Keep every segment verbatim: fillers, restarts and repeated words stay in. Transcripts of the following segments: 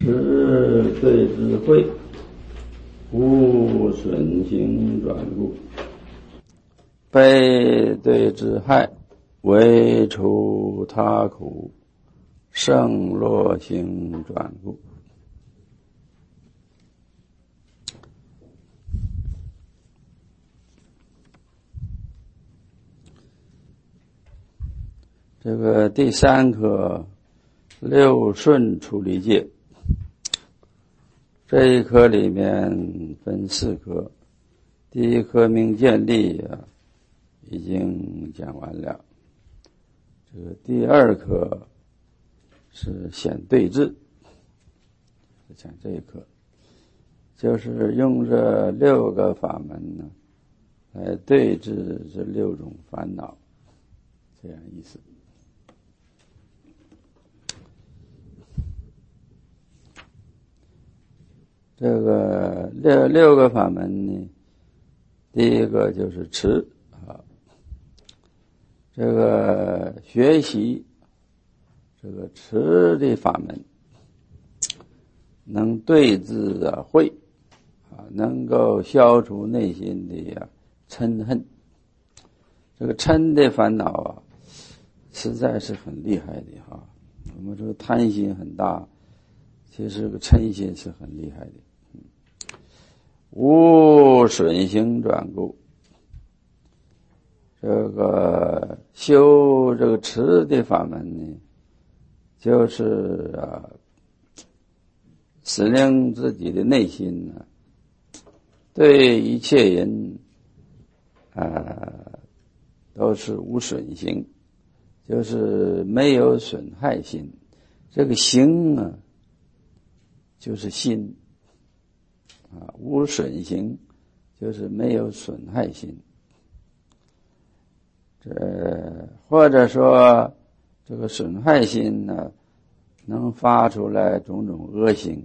持对之慧，无损行转故；悲对之害，为除他苦，胜乐行转故。这个第三课六顺处理戒，这一课里面分四课，第一课明见力啊已经讲完了，这个第二课是显对治，讲这一课就是用这六个法门呢来对治这六种烦恼，这样意思。这个六六个法门呢，第一个就是持啊，这个学习这个持的法门，能对治啊慧啊，能够消除内心的啊嗔恨。这个嗔的烦恼啊，实在是很厉害的哈。我们说贪心很大，其实这个嗔心是很厉害的。无损行转故，这个修这个持的法门呢，就是啊，使令自己的内心呢，对一切人啊都是无损行，就是没有损害心。这个行啊，就是心。啊，无损行就是没有损害心，这或者说这个损害心呢，能发出来种种恶行，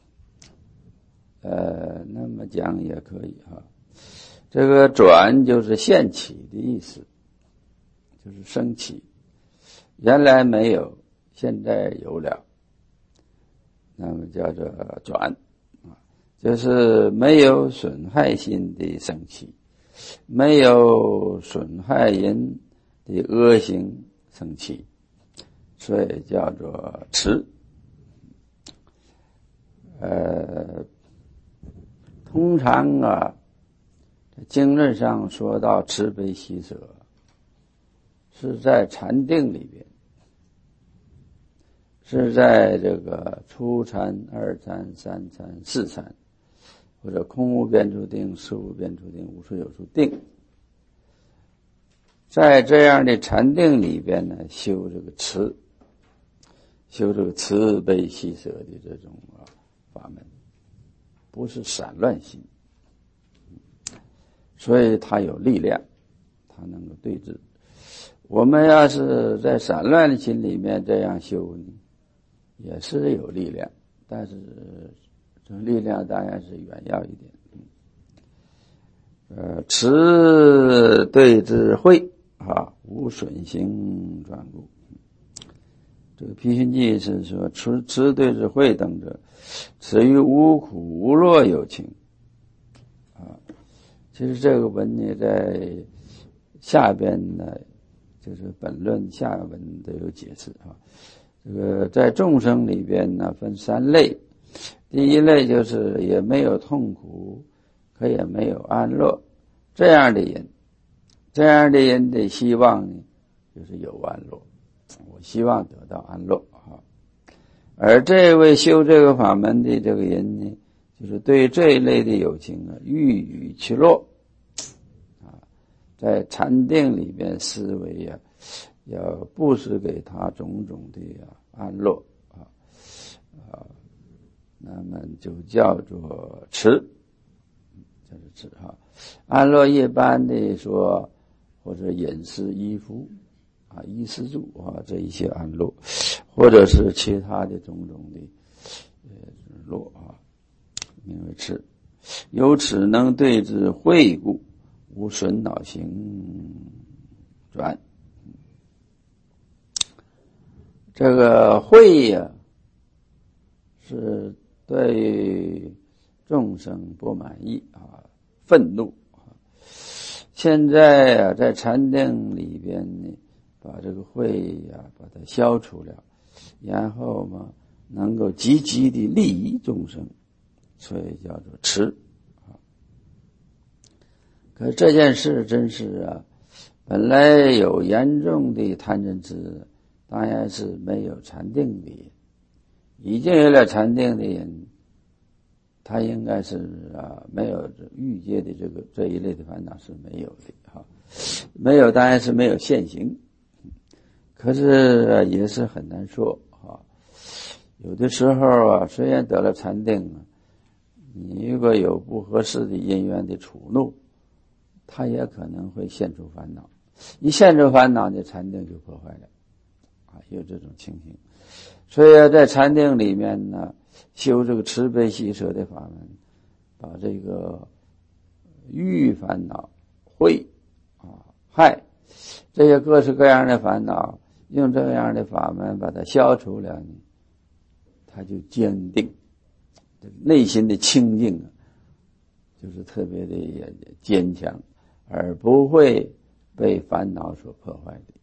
呃，那么讲也可以哈。这个转就是现起的意思，就是升起，原来没有，现在有了，那么叫做转。就是没有损害心的升起，没有损害人的恶行升起，所以叫做持。呃，通常啊，经论上说到慈悲喜舍，是在禅定里边，是在这个初禅、二禅、三禅、四禅。或者空无边处定、事无边处定、无所有处定，在这样的禅定里边呢，修这个慈，修这个慈悲喜舍的这种啊法门，不是散乱心，所以它有力量，它能够对治。我们要是在散乱的心里面这样修呢，也是有力量，但是这力量当然是远要一点。呃，持对治慧啊，无损行转故。这个批训记是说，持持对治慧等者，此于无苦无乐有情啊。其实这个文呢，在下边呢，就是本论下文都有解释啊。这个在众生里边呢，分三类。第一类就是也没有痛苦，可也没有安乐，这样的人，这样的人的希望呢，就是有安乐，我希望得到安乐啊。而这位修这个法门的这个人呢，就是对这一类的有情啊，欲与其乐啊，在禅定里边思维啊，要布施给他种种的啊安乐啊啊。那么就叫做持，叫做持哈。安乐一般的说，或者饮食衣服啊、衣食住啊这一些安乐，或者是其他的种种的呃乐啊，名为持。由此能对治慧故，无损恼行转。这个慧呀、啊。 是对众生不满意啊，愤怒啊。现在啊，在禅定里边呢，把这个慧呀、啊，把它消除了，然后嘛，能够积极的利益众生，所以叫做持啊。可这件事真是啊，本来有严重的贪嗔痴，当然是没有禅定的人。已经有了禅定的人，他应该是啊没有欲界的这个这一类的烦恼是没有的哈，没有当然是没有现行，可是也是很难说哈。有的时候啊，虽然得了禅定，你如果有不合适的因缘的触怒，他也可能会现出烦恼，一现出烦恼，你禅定就破坏了啊，有这种情形。所以在禅定里面呢，修这个慈悲喜舍的法门，把这个欲烦恼、慧啊、害这些各式各样的烦恼，用这样的法门把它消除了呢，他就坚定，这个内心的清净啊，就是特别的坚强，而不会被烦恼所破坏的。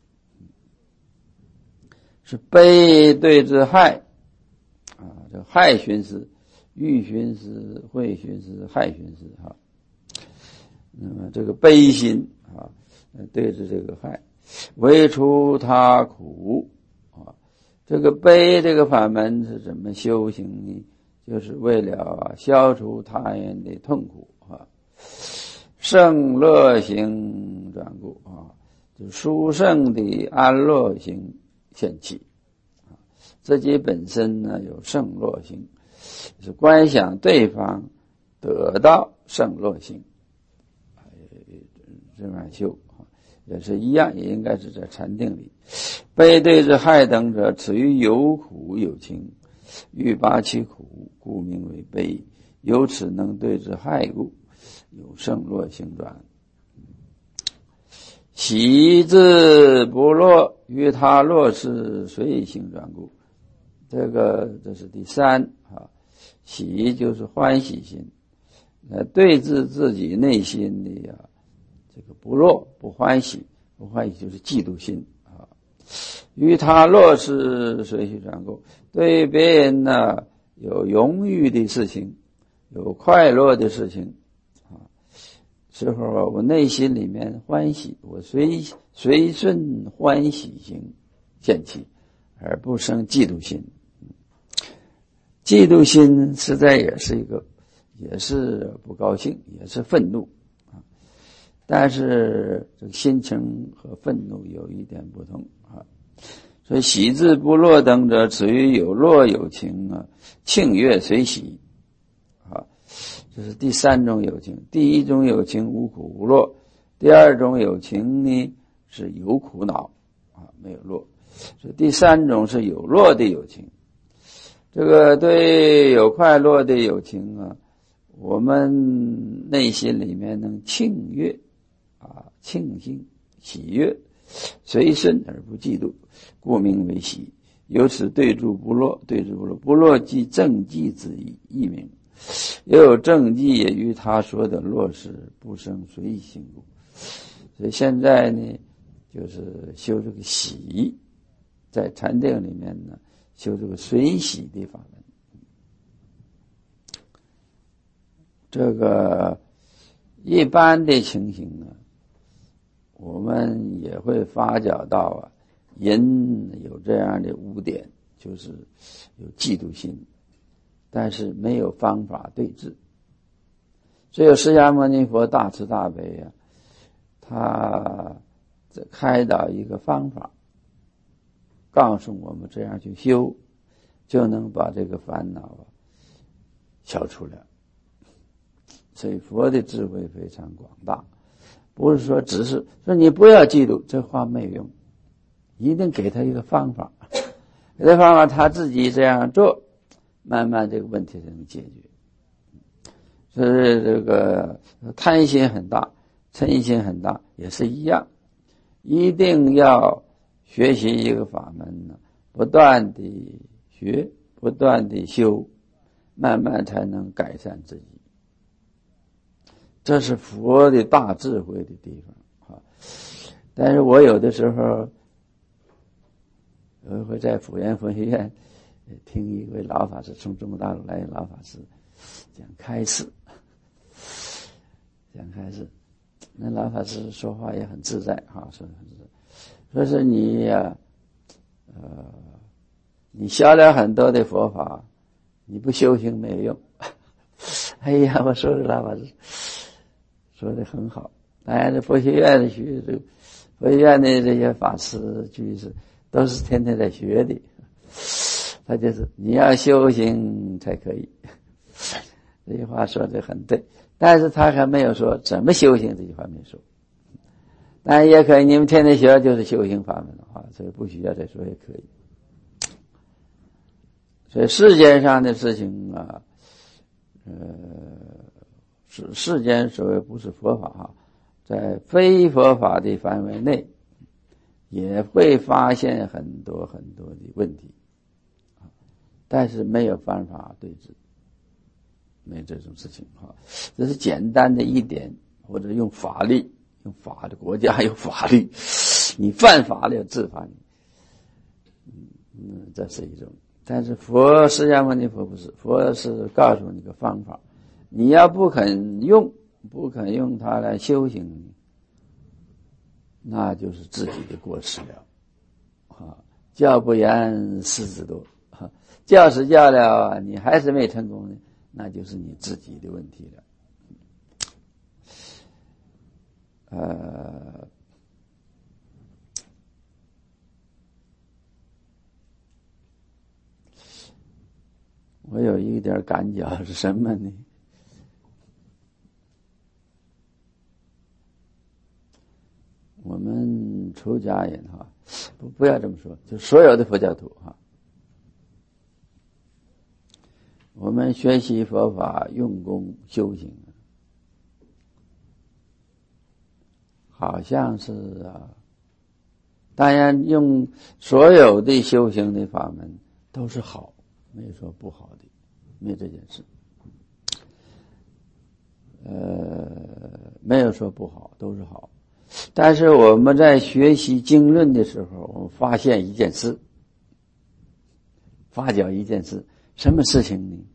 是悲对之害啊，这个害寻思、欲寻思、慧寻思、害寻思哈。那么这个悲心啊，对着这个害，为除他苦啊。这个悲这个法门是怎么修行呢？就是为了消除他人的痛苦啊，胜乐行转故啊，就殊胜的安乐行现起啊，自己本身呢有胜乐行，是观想对方得到胜乐行，这样修也是一样，也应该是在禅定里。悲对之害等者，此于有苦有情，欲拔其苦，故名为悲。由此能对之害故，有胜乐行转。喜之不乐，于他乐事随行转故。这个这是第三啊，喜就是欢喜心，呃，对治自己内心的呀、啊，这个不乐不欢喜，不欢喜就是嫉妒心啊。于他乐事随行转故，对别人呢有荣誉的事情，有快乐的事情。时候啊，我内心里面欢喜，我随随顺欢喜心现起，而不生嫉妒心。嫉妒心实在也是一个，也是不高兴，也是愤怒啊。但是这个心情和愤怒有一点不同啊。所以喜之不乐等者，此于有乐有情啊，庆悦随喜啊。这是第三种有情。第一种有情无苦无乐，第二种有情呢是有苦恼啊，没有乐。所以第三种是有乐的有情。这个对有快乐的有情啊，我们内心里面能庆悦啊，庆幸喜悦，随顺而不嫉妒，故名为喜。由此对住不乐，对住不乐，不乐即正寂之意，意名。也有正寂，也与他说的乐事不生随行故。所以现在呢，就是修这个喜，在禅定里面呢，修这个随喜的法门。这个一般的情形呢，我们也会发觉到啊，人有这样的污点，就是有嫉妒心。但是没有方法对治，只有释迦牟尼佛大慈大悲啊，他开导一个方法，告诉我们这样去修，就能把这个烦恼啊消除了。所以佛的智慧非常广大，不是说只是说你不要嫉妒，这话没有用，一定给他一个方法，给他方法他自己这样做，慢慢这个问题才能解决。所以这个贪心很大，嗔心很大，也是一样，一定要学习一个法门呢，不断的学，不断的修， 慢慢才能改善自己。这是佛的大智慧的地方啊！但是我有的时候，我会在辅仁佛学院听一位老法师，从中国大陆来的老法师讲开示，讲开示。那老法师说话也很自在啊，说很自在，说是你呀、啊，呃，你学了很多的佛法，你不修行没用。哎呀，我说的老法师说的很好。当然，这佛学院的学，这佛学院的这些法师居士都是天天在学的。他就是你要修行才可以。这句话说的很对，但是他还没有说怎么修行，这句话没说。当然也可以，你们天天学就是修行法门的话，所以不需要再说也可以。所以世间上的事情啊，呃，世世间所谓不是佛法哈，在非佛法的范围内，也会发现很多很多的问题，但是没有办法对治，没这种事情哈。这是简单的一点，或者用法律，用法的国家有法律，你犯法了要治罚你，嗯，这是一种。但是佛释迦牟尼佛不是，佛是告诉你个方法，你要不肯用，不肯用它来修行，那就是自己的过失了啊！教不严，师子多啊！教是教了，你还是没成功呢，那就是你自己的问题了。呃，我有一点感觉是什么呢？我们出家人哈，不不要这么说，就所有的佛教徒哈，我们学习佛法，用功修行，好像是啊，当然用所有的修行的法门都是好，没有说不好的，没有这件事。呃，没有说不好，都是好。但是我们在学习经论的时候，我们发现一件事，发觉一件事，什么事情呢？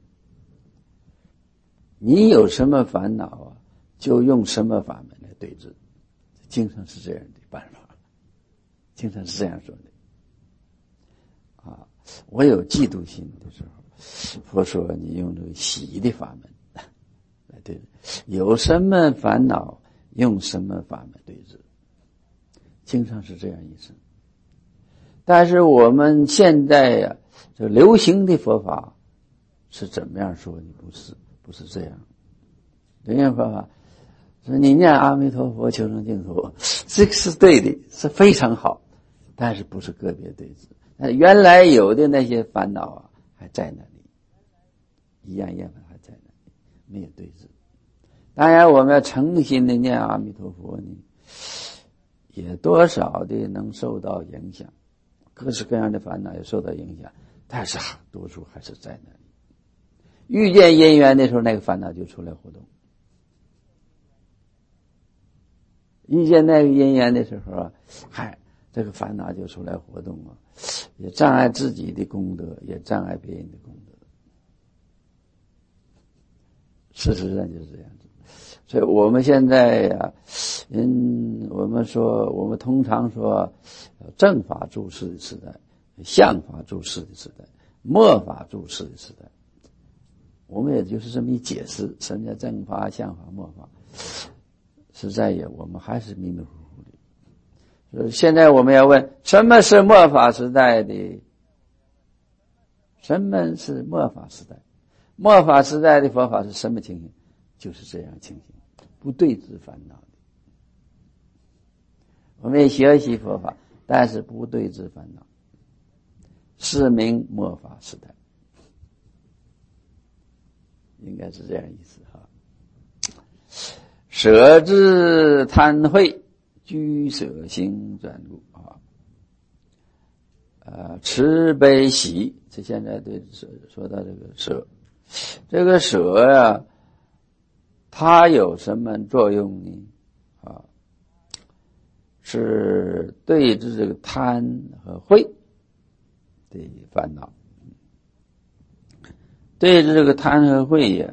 你有什么烦恼啊，就用什么法门来对治。经常是这样的办法，经常是这样说的。啊，我有嫉妒心的时候，佛说你用这个喜的法门来对治，有什么烦恼用什么法门对治，经常是这样意思。但是我们现在呀、啊，这流行的佛法是怎么样说的？不是，不是这样。流行佛法说你念阿弥陀佛求生净土，这个是对的，是非常好，但是不是个别对治。那原来有的那些烦恼啊，还在那里，一样厌烦还在那里，没有对治。当然我们要诚心的念阿弥陀佛呢，也多少的能受到影响，各式各样的烦恼也受到影响，但是多数还是在那里。遇见因缘的时候，那个烦恼就出来活动。遇见那个因缘的时候啊，嗨，这个烦恼就出来活动啊，也障碍自己的功德，也障碍别人的功德。事实上就是这样子。所以我们现在呀、啊，嗯，我们说，我们通常说，正法住世的时代，相法住世的时代，末法住世的时代，我们也就是这么一解释，什么叫正法、相法、末法。实在也，我们还是迷迷糊糊的。所以现在我们要问，什么是末法时代的？什么是末法时代？末法时代的佛法是什么情形？就是这样情形，不对治烦恼的。我们也学习佛法，但是不对治烦恼，是名末法时代，应该是这样意思哈。舍之贪恚，居舍行转入啊，呃，慈悲喜，这现在对说到这个舍， 这个舍呀，它有什么作用呢？啊，是对治这个贪和慧的烦恼。对治这个贪和慧呀，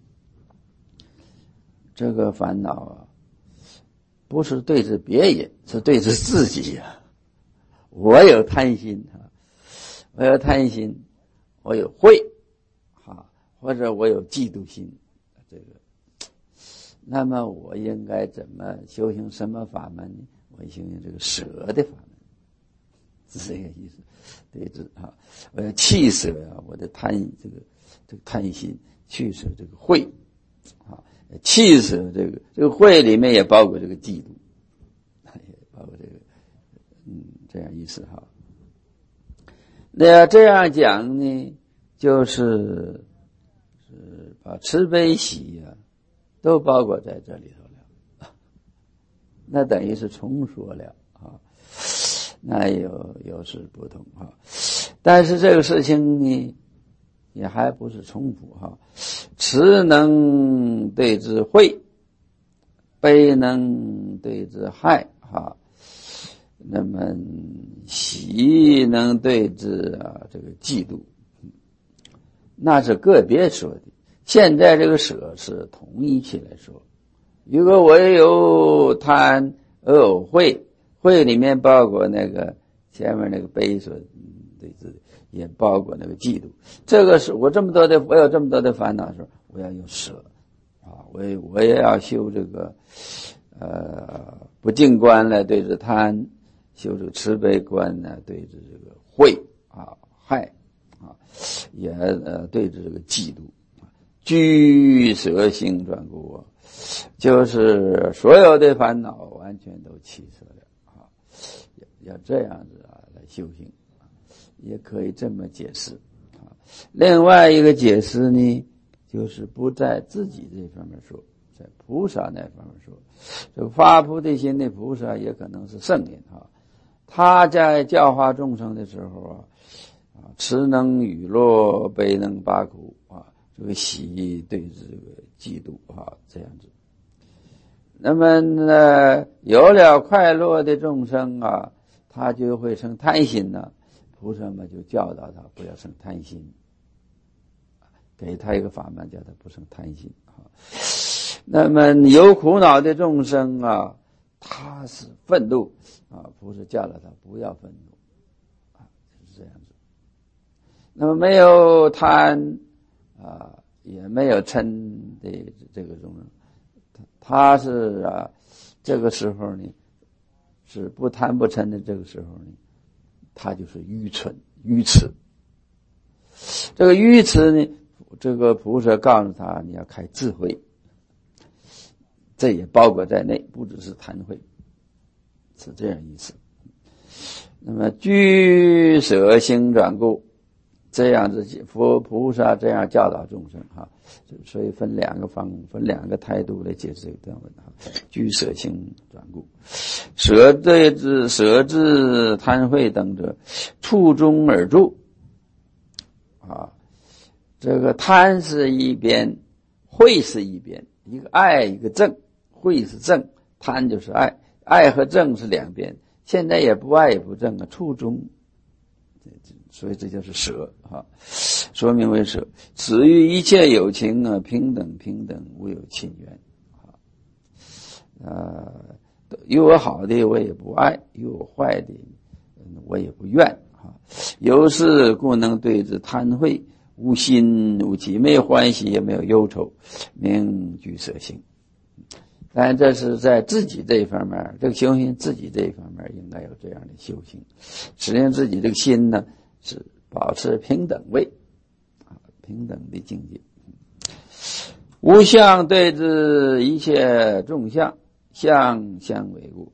这个烦恼啊，不是对治别人，是对治自己呀、啊。我有贪心啊，我有贪心，我有慧啊，或者我有嫉妒心，这个，那么我应该怎么修行什么法门呢？我修行这个舍的法门，是这个意思。对治啊，我要弃舍啊，我的贪这个这个贪心，去舍这个慧啊，弃舍这个这个慧里面也包括这个嫉妒，也包括这个。嗯，这样意思哈。那要这样讲呢，就是是把慈悲喜呀、啊、都包括在这里头了，那等于是重说了啊，那有有是不同哈。但是这个事情呢，也还不是重复哈。慈能对治慧，悲能对治害哈。那么喜能对治啊这个嫉妒，那是个别说的。现在这个舍是统一起来说。如果我有贪而有慧，慧里面包括那个前面那个悲所对治，也包括那个嫉妒。这个是我这么多的，我有这么多的烦恼的时候，我要有舍啊，我也我也要修这个呃不净观来对治贪。修这个慈悲观呢，对治这个慧啊害啊，也呃对治这个嫉妒，居舍行转故啊，就是所有的烦恼完全都弃舍了啊，要这样子啊来修行，也可以这么解释啊。另外一个解释呢，就是不在自己这方面说，在菩萨那方面说，这个发菩提心的菩萨也可能是圣人啊。他在教化众生的时候啊，啊，慈能雨落，悲能拔苦啊，这个喜对这个嫉妒啊，这样子。那么呢，有了快乐的众生啊，他就会生贪心呢。菩萨们就教导他不要生贪心，给他一个法门，叫他不生贪心啊。那么有苦恼的众生啊，他是愤怒啊，菩萨教了他不要愤怒啊，就是这样子。那么没有贪啊，也没有嗔的这个众生，他是啊，这个时候呢，是不贪不嗔的这个时候呢，他就是愚蠢愚痴。这个愚痴呢，这个菩萨告诉他，你要开智慧。这也包括在内，不只是贪慧，是这样意思。那么居舍行转故，这样子佛菩萨这样教导众生哈，所以分两个方分两个态度来解释这个段文哈。居舍行转故，舍对治舍治贪慧等者，处中而住啊。这个贪是一边，慧是一边，一个爱一个正。慧是正，贪就是爱，爱和正是两边，现在也不爱也不正啊，处中，所以这就是舍啊，说明为舍。此于一切有情啊，平等平等，无有亲缘啊。呃，有我好的我也不爱，有我坏的我也不怨啊。由是故能对治贪慧，无心无气，没有欢喜也没有忧愁，名居舍行。但这是在自己这一方面，这个修行自己这一方面应该有这样的修行，使令自己这个心呢是保持平等位啊，平等的境界。无相对治一切众相，相相为故。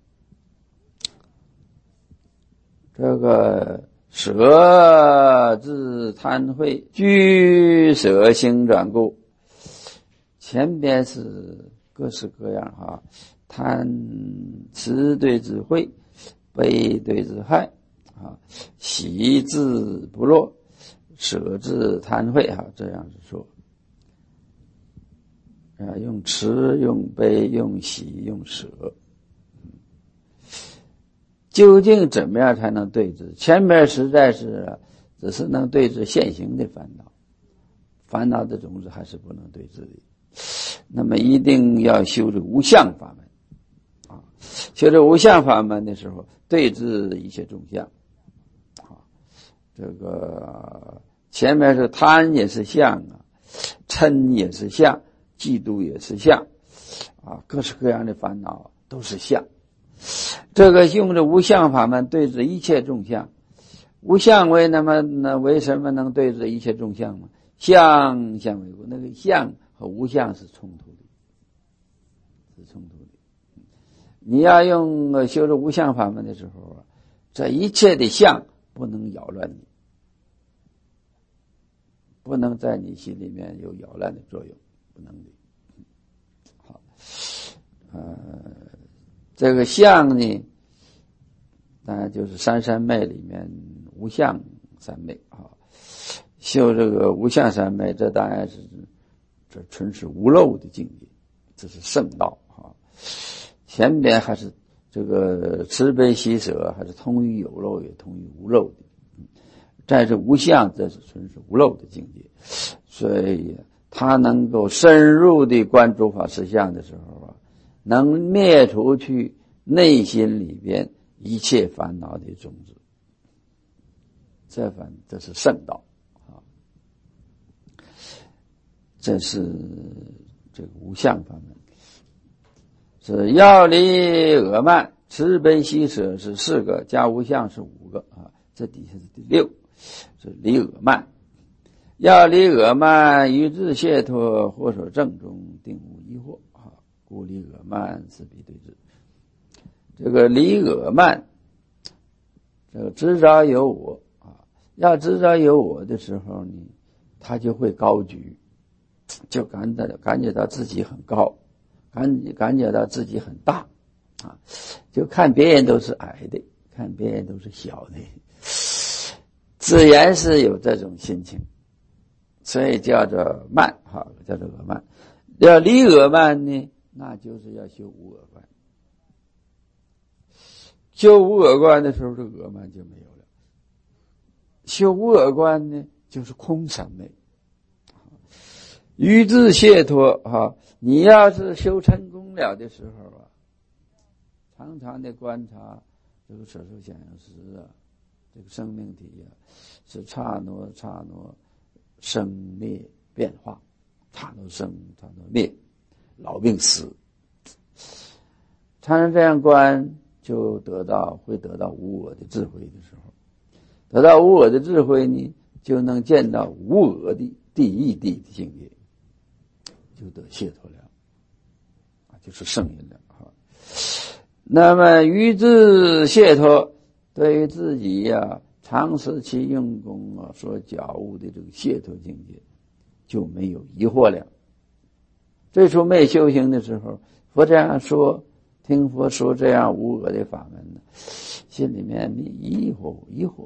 这个舍治贪慧，居舍行转故，前边是各式各样哈，贪慈对治慧，悲对治害啊，喜治不落，舍治贪慧哈，这样子说啊，用慈，用悲，用喜，用舍。究竟怎么样才能对治？前面实在是只是能对治现行的烦恼，烦恼的种子还是不能对治的。那么一定要修这无相法门啊！修这无相法门的时候，对治一切众相啊。这个前面是贪也是相啊，嗔也是相，嫉妒也是相啊，各式各样的烦恼都是相。这个用着无相法门对治一切众相，无相为那么那为什么能对治一切众相呢？相相为故，那个相和无相是冲突的，是冲突的。你要用修着无相法门的时候啊，这一切的相不能扰乱你，不能在你心里面有扰乱的作用，不能的。好，呃。这个相呢，当然就是三三昧里面无相三昧啊。修这个无相三昧，这当然是这纯是无漏的境界，这是圣道啊。前边还是这个慈悲喜舍，还是通于有漏，也通于无漏的。在这无相，这是纯是无漏的境界，所以他能够深入的观诸法实相的时候啊，能灭除去内心里边一切烦恼的种子，这反这是圣道啊！这是这个无相法门，是要离恶慢，慈悲喜舍是四个，加无相是五个啊，这底下是第六，是离恶慢。要离恶慢，于自解脱，或所正中，定无疑惑啊！故离恶慢是必对治。这个离恶慢，这个执着有我啊，要执着有我的时候呢，他就会高举，就感到感觉到自己很高，感感觉到自己很大啊，就看别人都是矮的，看别人都是小的，自然是有这种心情。所以叫做慢，哈，叫做恶慢。要离恶慢呢，那就是要修无恶观。修无恶观的时候，这恶慢就没有了。修无恶观呢，就是空三昧。于自解脱，哈，你要是修成功了的时候啊，常常的观察这个色受想行识啊，这个生命体啊，是刹那刹那生灭变化，刹那生刹那灭，老病死。常常这样观，就得到会得到无我的智慧的时候，得到无我的智慧呢，就能见到无我的第一地的境界，就得解脱了啊，就是圣人了啊。那么于自解脱，对于自己呀、啊。长时期用功啊，所觉悟的这个解脱境界就没有疑惑了。最初没修行的时候，佛这样说，听佛说这样无我的法门呢，心里面疑惑疑惑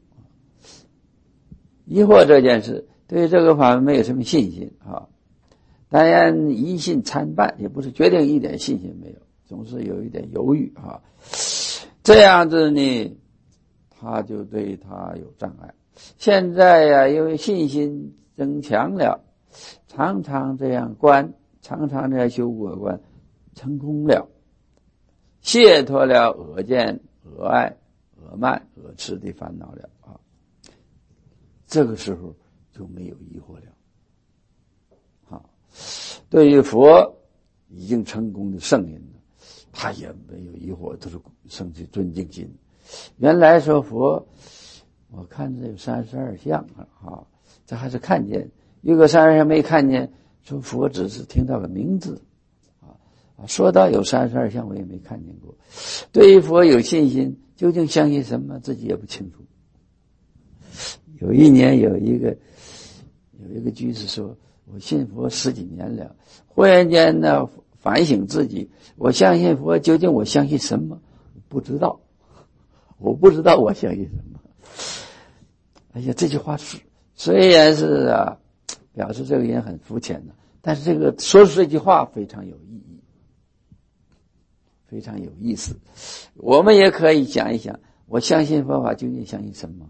疑惑这件事，对于这个法门没有什么信心啊。当然疑信参半，也不是决定一点信心没有，总是有一点犹豫啊。这样子呢，他就对他有障碍。现在呀、啊，因为信心增强了，常常这样观，常常这样修我观，成功了，解脱了恶见、恶爱、恶慢、恶痴的烦恼了啊。这个时候就没有疑惑了。好，对于佛已经成功的圣人呢，他也没有疑惑，都是生起尊敬心。原来说佛，我看着有三十二相啊，这还是看见，有个三十二相没看见，说佛只是听到个名字啊，说到有三十二相我也没看见过。对于佛有信心，究竟相信什么自己也不清楚。有一年有一个有一个居士说，我信佛十几年了，忽然间呢反省自己，我相信佛，究竟我相信什么？不知道。我不知道我相信什么。哎呀，这句话是虽然是啊，表示这个人很肤浅的， 但是这个说出这句话非常有意义，非常有意思。我们也可以想一想，我相信佛法究竟相信什么？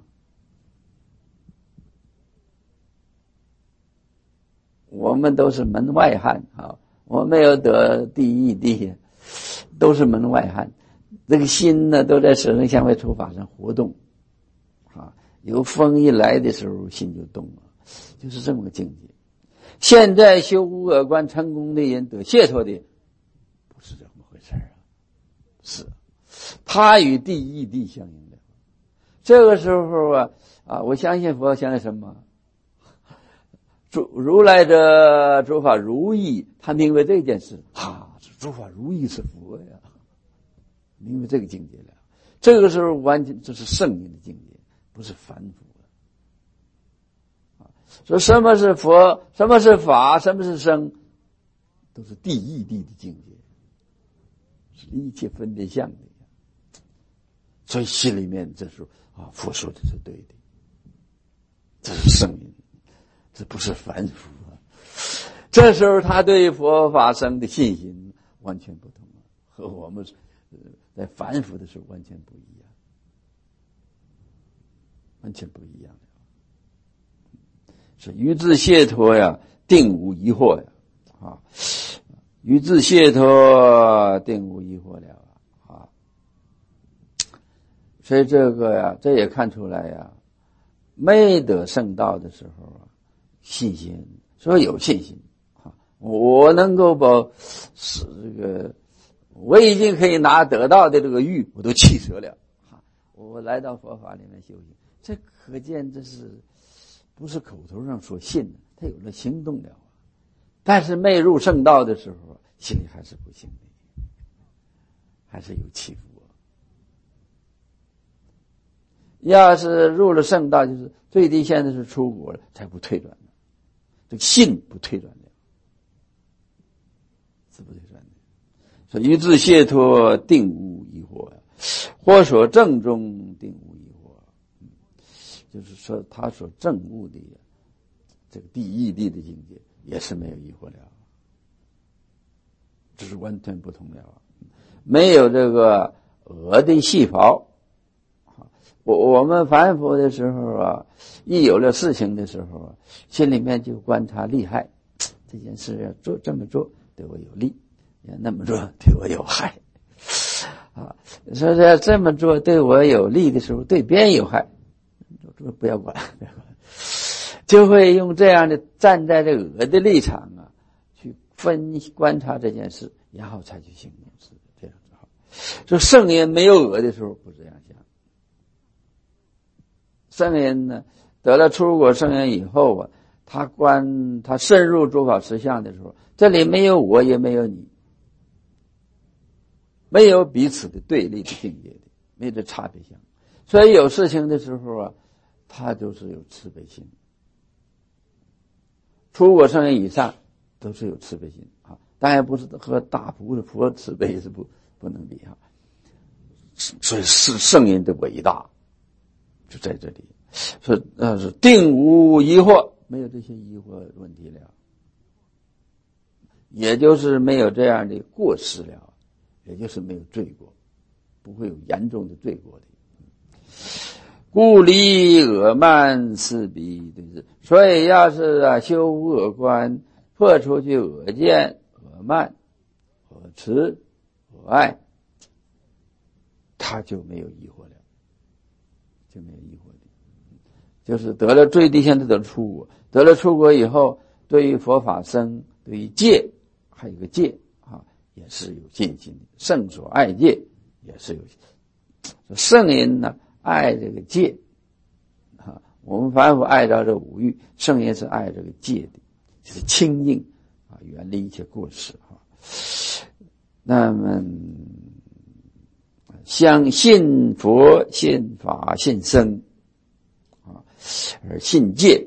我们都是门外汉啊，我没有得第一地，都是门外汉。这个心呢，都在舍身相会处法上活动啊。有风一来的时候，心就动了，就是这么个境界。现在修无我观成功的人得解脱的，不是这么回事啊，是他与第一地相应的。这个时候啊啊，我相信佛，相信什么？诸如来的诸法如意，他明白这件事啊，诸法如意是佛呀，明白这个境界了。这个时候完全这是圣人的境界，不是凡夫的。啊，说什么是佛，什么是法，什么是生，都是第一地的境界，是一切分别相的。所以心里面这时候啊，佛说的是对的，这是圣人。这不是凡夫啊！这时候他对佛法生的信心完全不同了，和我们在凡夫的时候完全不一样，完全不一样的。是于自解脱呀，定无疑惑呀！啊，于自解脱，定无疑惑了啊！所以这个呀，这也看出来呀，没得圣道的时候啊。信心，说有信心啊，我能够把是这个，我已经可以拿得到的这个玉，我都弃舍了啊！我来到佛法里面修行，这可见这是不是口头上说信的，他有了行动了。但是没入圣道的时候，心里还是不信的，还是有起伏。要是入了圣道，就是最低限度是出国了，才不退转。这个信不退转的，是不退转的。所以于自解脱，定无疑惑呀，或所证中定无疑惑，就是说他所证悟的这个第一地的境界，也是没有疑惑了，这是完全不同了。没有这个鹅的细胞。我我们凡夫的时候啊，一有了事情的时候啊，心里面就观察利害，这件事要做这么做对我有利，要那么做对我有害，啊，说要这么做对我有利的时候，对别人有害，不要管，不要管，就会用这样的站在这个鹅的立场啊，去分析观察这件事，然后才去行动，是这样子。说圣人没有鹅的时候不这样想。圣人呢，得了出果圣人以后啊，他观他深入诸法实相的时候，这里没有我，也没有你，没有彼此的对立的境界的，没有这差别相。所以有事情的时候啊，他就是有慈悲心。出果圣人以上都是有慈悲心啊，当然不是和大菩萨佛慈悲是不不能比啊。所以是圣人的伟大。就在这里，说呃是定无疑惑，没有这些疑惑问题了，也就是没有这样的过失了，也就是没有罪过，不会有严重的罪过的。故离我慢是彼对治，所以要是啊修我观，破除去我见、我慢、我痴、我爱，他就没有疑惑了。就没有疑惑的，就是得了最低限度得了出国，得了出国以后，对于佛法僧，对于戒，还有一个戒啊，也是有信心的。圣所爱戒，也是有信心。圣人呢，爱这个戒啊，我们凡夫爱着这五欲，圣人是爱这个戒的，就是清净啊，远离一切过失啊。那么。相信佛、信法、信僧，啊，而信戒，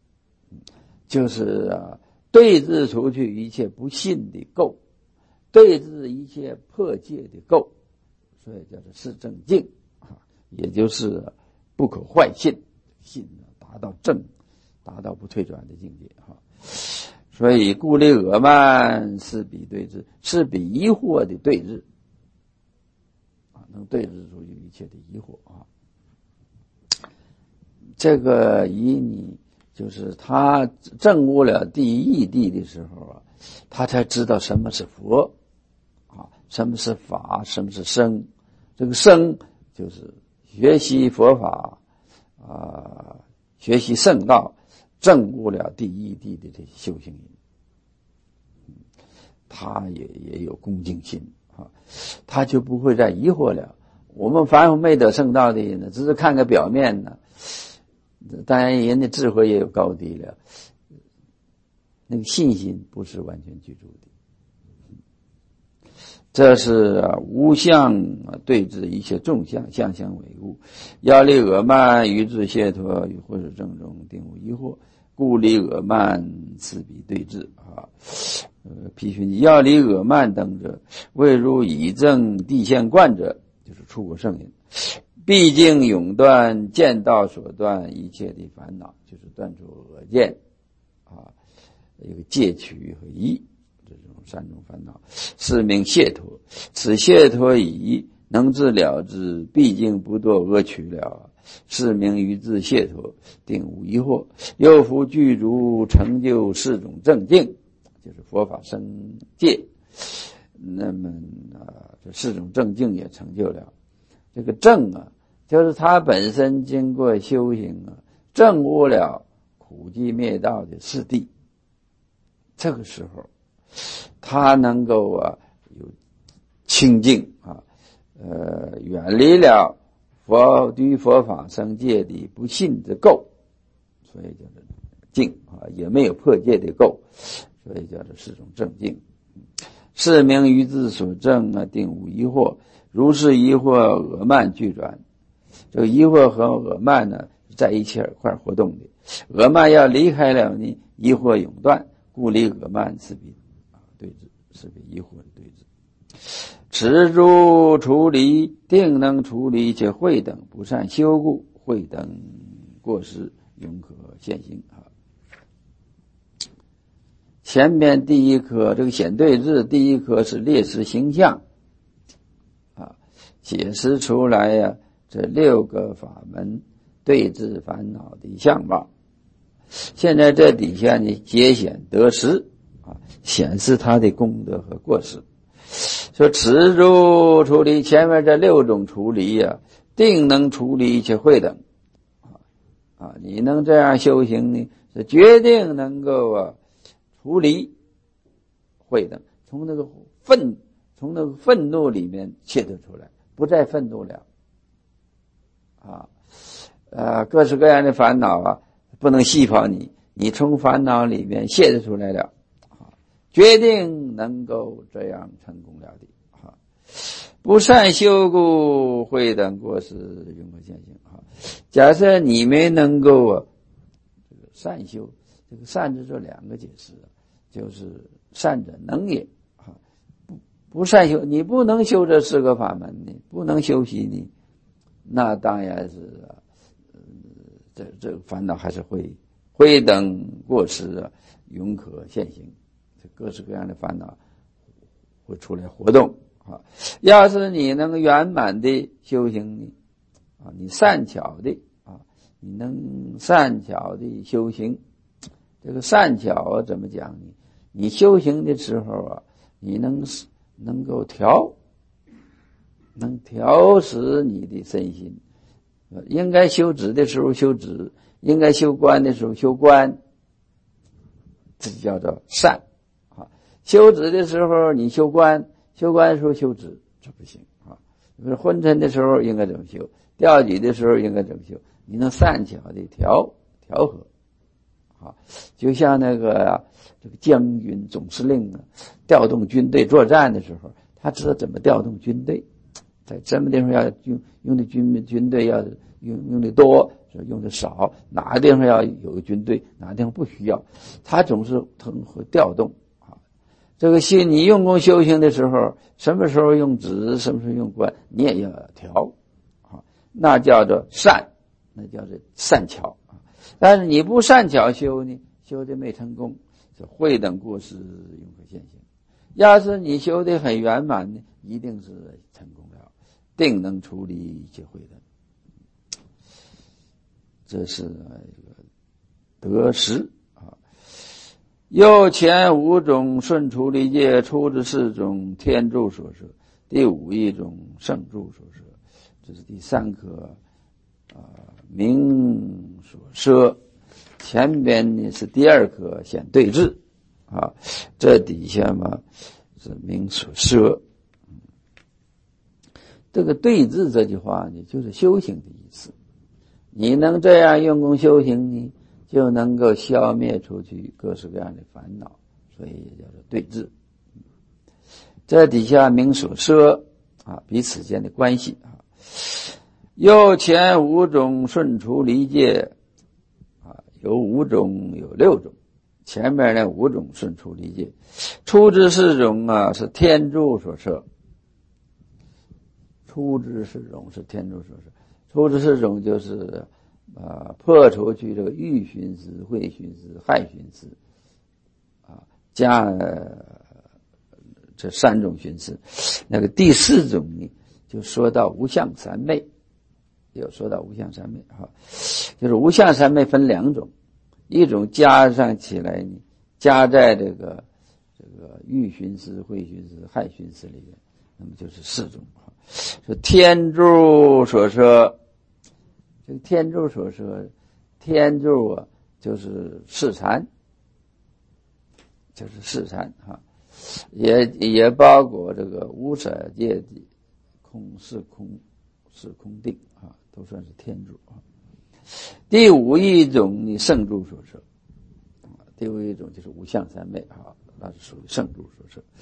就是啊，对治除去一切不信的垢，对治一切破戒的垢，所以叫做是正净啊，也就是不可坏信，信达到正，达到不退转的境界哈。 所以故离俄慢是彼对治，是彼疑惑的对治啊，能对治出一切的疑惑啊。这个以你就是他证悟了第一义谛的时候啊，他才知道什么是佛啊，什么是法，什么是僧。这个僧就是学习佛法啊，学习圣道，证悟了第一义谛的这修行人，他也也有恭敬心啊，他就不会再疑惑了。我们凡夫没得圣道的人呢，只是看个表面呢，当然人的智慧也有高低了，那个信心不是完全具足的。这是啊无相对治一切众相，相相为物。要离俄慢，于自解脱，与或是正中，定无疑惑。故离俄慢，此彼对治啊。呃，批评要离俄慢等者，未如以正地现观者，就是出国圣人。毕竟永断见道所断一切的烦恼，就是断除恶见啊，一个戒取和疑。三种烦恼，是名解脱。此解脱已能自了之，毕竟不堕恶趣了，是名于自解脱，定无疑惑。又复具足成就四种正境，就是佛法僧戒。那么啊，这四种正境也成就了。这个正啊，就是他本身经过修行啊，证悟了苦集灭道的四谛。这个时候他能够啊有清净啊，呃，远离了佛对佛法僧戒的不信之垢，所以叫做净啊，也没有破戒的垢，所以叫做四种正净。是名于自所证啊，定无疑惑。如是疑惑俄慢俱转，这个疑惑和俄慢呢在一起一块活动的。俄慢要离开了呢，疑惑永断，故离俄慢是彼对治，是彼疑惑的对治。持诸处理，定能处理且慧等不善修故，慧等过失永可现行啊。前面第一科这个显对治，第一科是列示形象啊，解释出来呀、啊、这六个法门对治烦恼的相貌。现在这底下呢，节显得失啊，显示他的功德和过失。说持诸处理，前面这六种处理呀、啊，定能处理一切慧等啊啊，你能这样修行呢，是决定能够啊处理慧等，从那个愤从那个愤怒里面切脱出来，不再愤怒了啊呃各式各样的烦恼啊，不能细跑你，你从烦恼里面泄出来了，啊，决定能够这样成功了的啊。不善修故，慧等过失永可现行啊。假设你没能够啊，这个善修，这个善字做两个解释，就是善者能也啊，不不善修，你不能修这四个法门呢，不能修习呢，那当然是啊。这这个烦恼还是会慧等过失啊，永可现行，这各式各样的烦恼会出来活动啊。要是你能圆满的修行呢，啊，你善巧的啊，你能善巧的修行，这个善巧怎么讲呢？你修行的时候啊，你能能够调，能调使你的身心。应该修止的时候修止，应该修观的时候修观，这就叫做善啊。修止的时候你修观，修观的时候修止，这不行啊。比如昏沉的时候应该怎么修，调举的时候应该怎么修，你能善巧的调调和啊。就像那个、啊、这个将军总司令啊，调动军队作战的时候，他知道怎么调动军队，在什么地方要用用的军军队要用用的多，用的少，哪个地方要有个军队，哪个地方不需要，他总是通会调动啊。这个修你用功修行的时候，什么时候用止，什么时候用观，你也要调啊，那叫做善，那叫做善巧啊。但是你不善巧修呢， 修的没成功，这慧等故事永可现行。要是你修的很圆满呢，一定是成功了，定能处理一切慧等。这是得实啊。又前五种顺处理界，出之四种天助所摄，第五一种圣助所摄，这是第三颗啊明所摄。前边呢是第二颗显对治啊，这底下嘛是明所摄。这个对治这句话呢，就是修行的意思。你能这样用功修行呢，就能够消灭出去各式各样的烦恼，所以也叫做对治。这底下明所摄啊，彼此间的关系啊。又前五种顺处离界啊，有五种有六种，前面那五种顺处离界，出之四种啊是天助所摄，出之四种是天助所摄。出之四种就是呃破除去这个欲寻思、慧寻思、害寻思啊，加、呃、这三种寻思。那个第四种呢，就说到无相三昧，有说到无相三昧哈，就是无相三昧分两种，一种加上起来呢，加在这个这个欲寻思、慧寻思、害寻思里面，那么就是四种哈。是天助所摄。这个天助所摄，天助啊，就是四禅，就是四禅哈，也也包括这个无色界的空是空是空定啊，都算是天助啊。第五一种呢，圣助所摄，第五一种就是无相三昧啊，那是属于圣助所摄。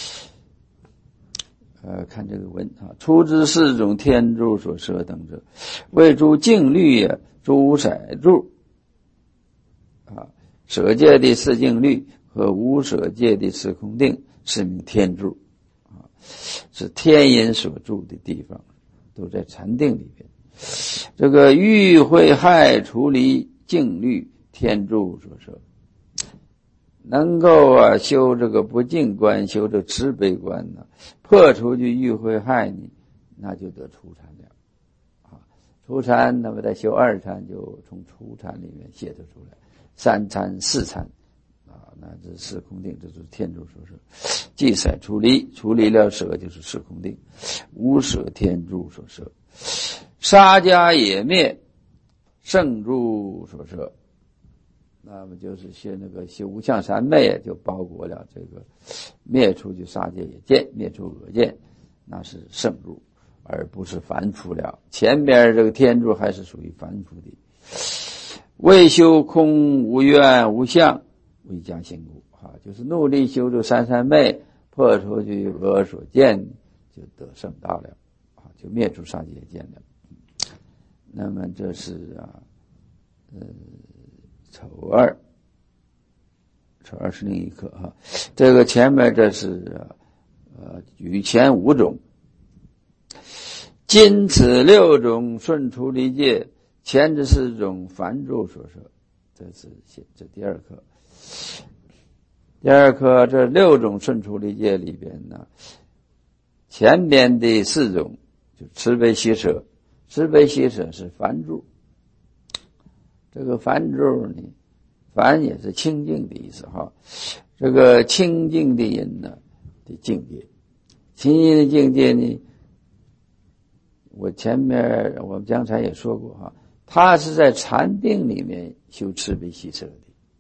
呃，看这个文啊，出之四种天助所摄等者，为诸净律啊，诸色助啊，舍界的四净律和无舍界的四空定，是名天助啊，是天人所住的地方，都在禅定里边。这个欲慧害除离净律，天助所摄。能够啊修这个不净观，修这慈悲观呢，破除去欲慧害呢，那就得初禅了啊。初禅，那么再修二禅，就从初禅里面解脱出来。三禅、四禅啊，那这四空定，这就是天助所摄。即色除离，除离了舍，就是四空定，无舍天助所摄。杀迦也灭，圣助所摄。那么就是修那个修无相三昧，就包括了这个灭除去杀戒也见，灭除恶见，那是圣助，而不是凡夫了。前边这个天助还是属于凡夫的。为修空无愿无相，为加行故啊，就是努力修这三三昧，破除去恶所见，就得圣道了啊，就灭除杀戒也见了。那么这是啊，呃。丑二，丑二是另一课哈。这个前面这是呃举前五种，今此六种顺处离界，前之四种凡助所摄。这是这第二课。第二课这六种顺处离界里边呢，前边的四种就慈悲喜舍，慈悲喜舍是凡助。这个凡助呢，凡也是清净的意思哈。这个清净的人呢的境界，清净的境界呢，我前面我们刚才也说过哈，他是在禅定里面修慈悲喜舍的。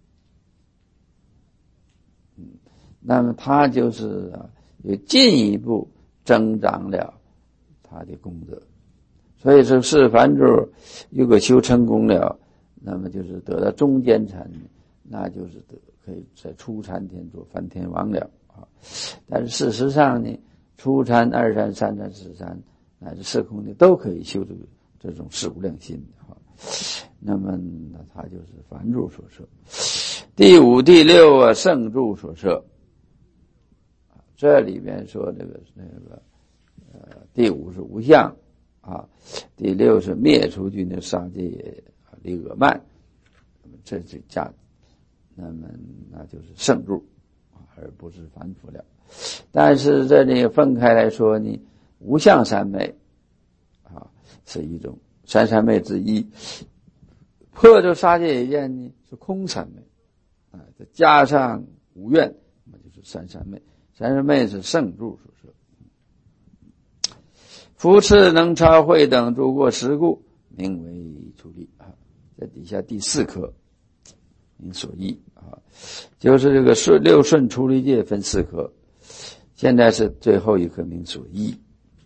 嗯，那么他就是啊，也进一步增长了他的功德。所以说是凡助如果修成功了，那么就是得到中间禅，那就是得可以在初禅天做梵天王了啊。但是事实上呢，初禅、二禅、三禅、四禅乃至四空的都可以修这个这种四无量心啊。那么那他就是凡助所摄。第五、第六啊，圣助所摄。这里面说那个那个呃，第五是无相啊，第六是灭除去那杀戒离恶慢，这是加那么那就是圣入，而不是凡夫了。但是这里分开来说呢，无相三昧啊是一种三三昧之一，破除杀戒业呢是空三昧啊，再加上无愿，那么就是三三昧。三三昧是圣入所说。夫次能超慧等诸过十故，名为出离啊。在底下第四科，名所依啊，就是这个顺六顺出离戒分四科，现在是最后一科名所依，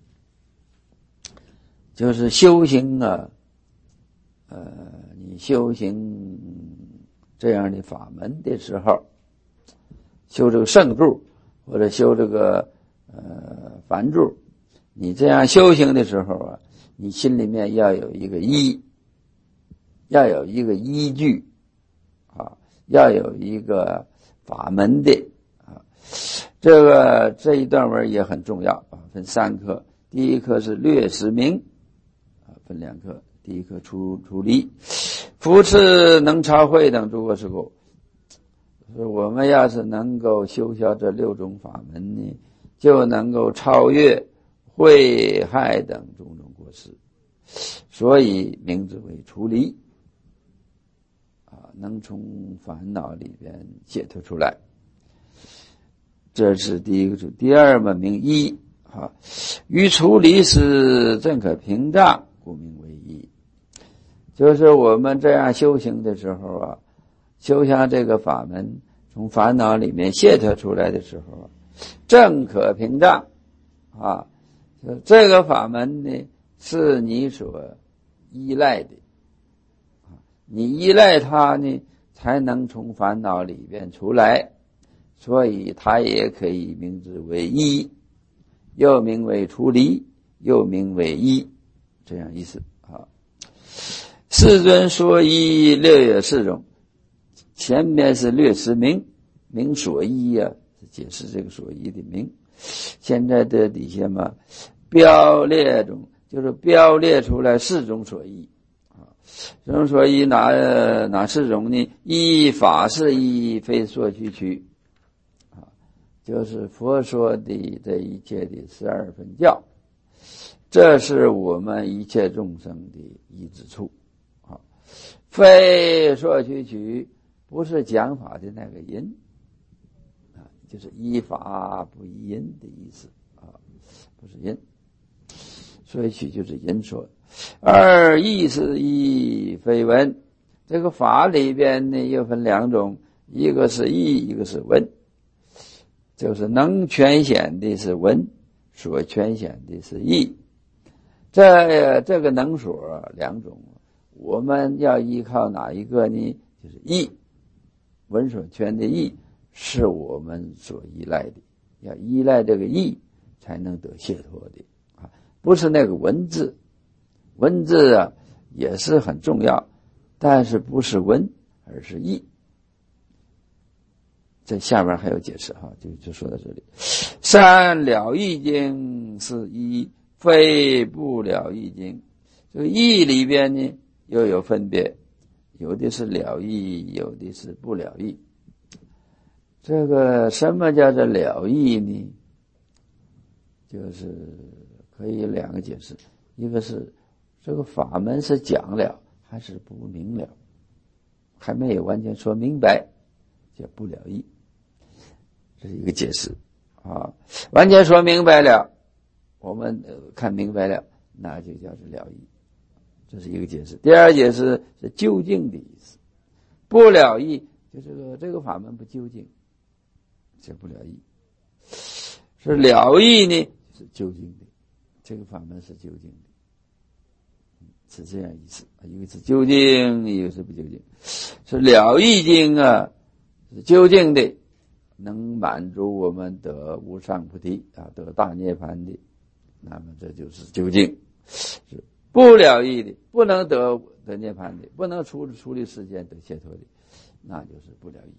就是修行啊，呃，你修行这样的法门的时候，修这个圣住或者修这个呃凡住，你这样修行的时候啊，你心里面要有一个依，要有一个依据啊，要有一个法门的啊。这个这一段文也很重要啊，分三科。第一科是略识明啊，分两科。第一科出出离，夫次能超慧等诸过十故。我们要是能够修销这六种法门呢，就能够超越慧害等种种过失，所以名字为出离啊，能从烦恼里边解脱出来。这是第一个。第二嘛，名依啊，于出离时正可屏障，故名为依。就是我们这样修行的时候啊，修行这个法门从烦恼里面解脱出来的时候，正可屏障啊，这个法门呢是你所依赖的啊，你依赖它呢才能从烦恼里边出来，所以它也可以名字为依，又名为出离，又名为依，这样意思啊。世尊说依略有四种，前面是略识明，明所依啊，是解释这个所依的明。现在的底下嘛，标列中就是标列出来四种所依啊。这种所依哪哪四种呢？依法是依，非说区区啊，就是佛说的这一切的十二分教，这是我们一切众生的依之处。非说区区，不是讲法的那个因啊，就是依法不依因的意思啊，不是因。说区就是因说。二义是义，非文。这个法里边呢又分两种，一个是义，一个是文。就是能全显的是文，所全显的是义。这这个能所两种。我们要依靠哪一个呢？就是义，文所全的义是我们所依赖的，要依赖这个义才能得解脱的啊，不是那个文字，文字啊也是很重要，但是不是文，而是义。这下面还有解释哈，就就说到这里。三了义经是义，非不了义经。这个义里边呢又有分别，有的是了义，有的是不了义。这个什么叫做了义呢？就是可以两个解释，一个是这个法门是讲了还是不明了，还没有完全说明白，叫不了义，这是一个解释啊。完全说明白了，我们看明白了，那就叫做了义。这是一个解释。第二解释是究竟的意思，不了义就这个这个法门不究竟，这不了义。是了义呢是究竟的，这个法门是究竟的，是这样意思。一个是究竟，一个是不究竟。是了义经啊，是究竟的，能满足我们得无上菩提啊，得大涅槃的，那么这就是究竟。是不了义的，不能得得涅槃的，不能处处理世间得解脱的，那就是不了义。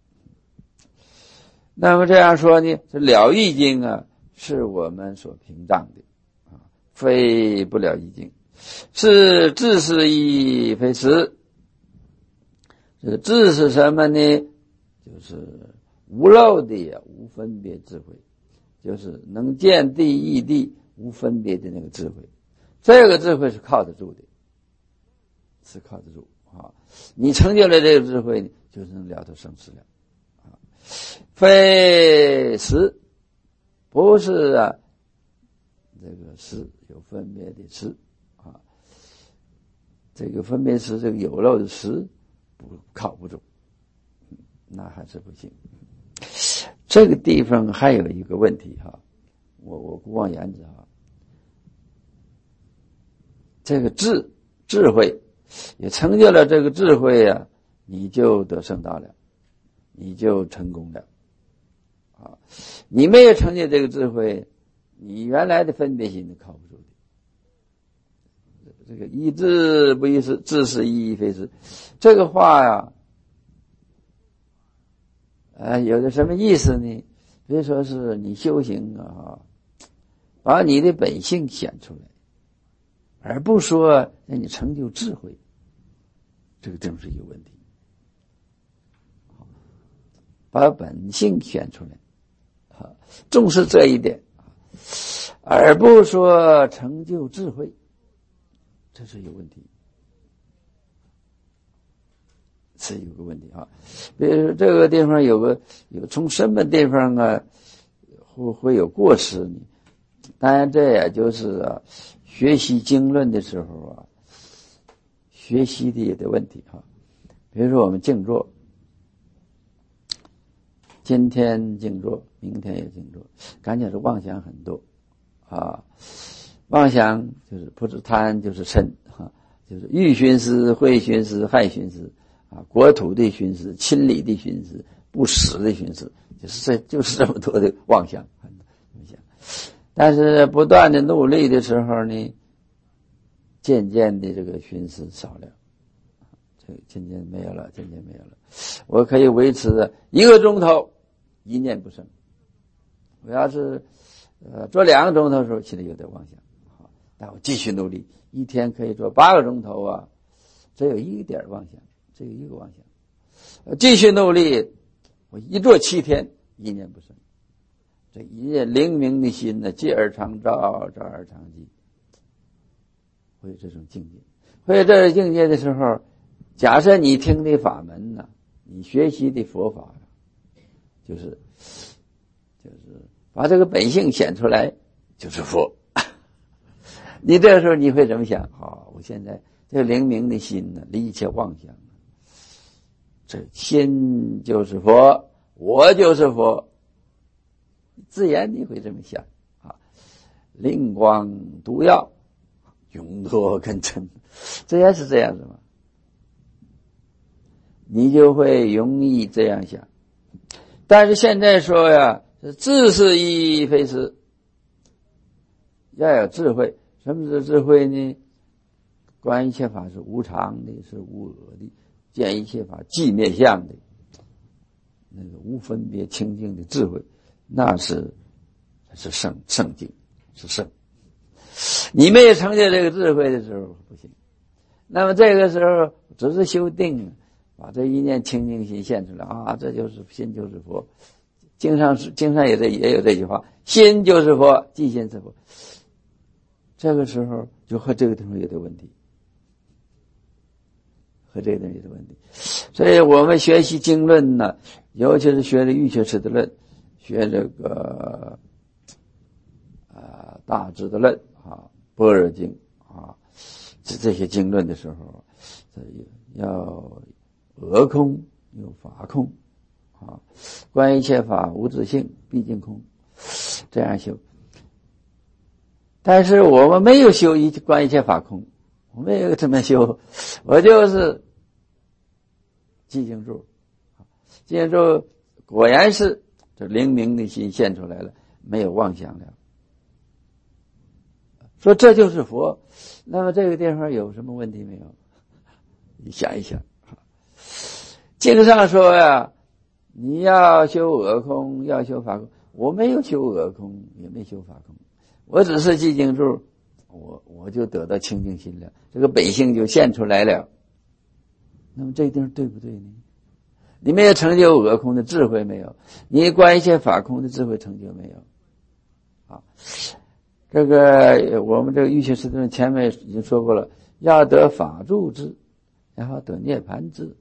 那么这样说呢，这了义经啊，是我们所屏障的啊，非不了义经。是智是义，非实。这个智是什么呢？ 就是无漏的无分别智慧，就是能见地异地无分别的那个智慧。这个智慧是靠得住的，是靠得住啊！你成就了这个智慧，就是能了脱生死了啊！非识不是啊，这个识有分别的识啊，这个分别识，这个有漏的识不靠不住，那还是不行。这个地方还有一个问题哈，我我不妄言之哈，这个智智慧也成就了这个智慧啊，你就得圣道了，你就成功了啊！你没有成就这个智慧，你原来的分别心是靠不住的。这个依智不依识，智是依依非识，这个话呀、啊，呃，有的什么意思呢？比如说是你修行啊，把你的本性显出来，而不说让你成就智慧，这个正是一个问题。把本性显出来，啊，重视这一点，而不说成就智慧，这是有问题，是有个问题啊。比如这个地方有个有从什么地方啊会会有过失呢？当然这也就是啊学习经论的时候啊学习的的问题哈。比如说我们静坐，今天静坐，明天也静坐，感觉是妄想很多啊。妄想就是不是贪就是嗔哈，就是欲寻思、会寻思、害寻思啊，国土的寻思、亲理的寻思、不实的寻思，就是这就是这么多的妄想。但是不断的努力的时候呢，渐渐的这个寻思少了，这个渐渐没有了，渐渐没有了。我可以维持一个钟头一念不生，我要是呃做两个钟头的时候心里有点妄想，好，但我继续努力，一天可以做八个钟头啊，只有一点妄想，只有一个妄想，继续努力，我一做七天一念不生。这一念灵明的心呢，继而常照，照而常记，会有这种境界。会有这种境界的时候，假设你听的法门呢，你学习的佛法，就是就是把这个本性显出来，就是佛。你这个时候你会怎么想？好，我现在这个灵明的心呢，离一切妄想，这心就是佛，我就是佛。自然你会这么想啊，灵光毒药，永脱根尘，这也是这样子嘛，你就会容易这样想。但是现在说呀，智是依依非识，要有智慧。什么是智慧呢？观一切法是无常的，是无我的，见一切法寂灭相的，那个无分别清净的智慧，那是是圣圣境，是圣。你没有成就这个智慧的时候不行。那么这个时候只是修定，把这一念清净心现出来啊，这就是心就是佛。经上是经上也这也有这句话，心就是佛，即心是佛。这个时候就和这个地方有点问题，和这个地方有点问题。所以我们学习经论呢，尤其是学的瑜伽师的论，学这个啊大智的论啊般若经啊这些经论的时候，要讹空有法空啊，观一切法无自性毕竟空，这样修。但是我们没有修一观一切法空，我没有这么修，我就是寂静住，寂静住果然是这灵明的心现出来了，没有妄想了。说这就是佛，那么这个地方有什么问题没有？你想一想，经上说呀，你要修讹空，要修法空，我没有修讹空，也没修法空，我只是寂静住，我我就得到清净心了，这个本性就现出来了。那么这地方对不对呢？ 你没有成就我空的智慧没有？你观一切法空的智慧成就没有？啊，这个我们这个玉学师尊前面已经说过了，要得法住智，然后得涅盘智，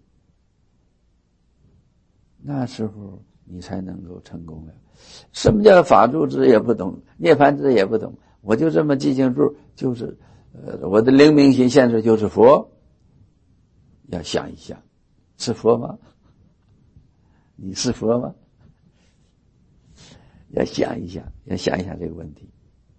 那时候你才能够成功了。什么叫法住智也不懂，涅盘智也不懂，我就这么记清楚，就是呃，我的灵明心现在就是佛。要想一想，是佛吗？你是佛吗？要想一想，要想一想这个问题。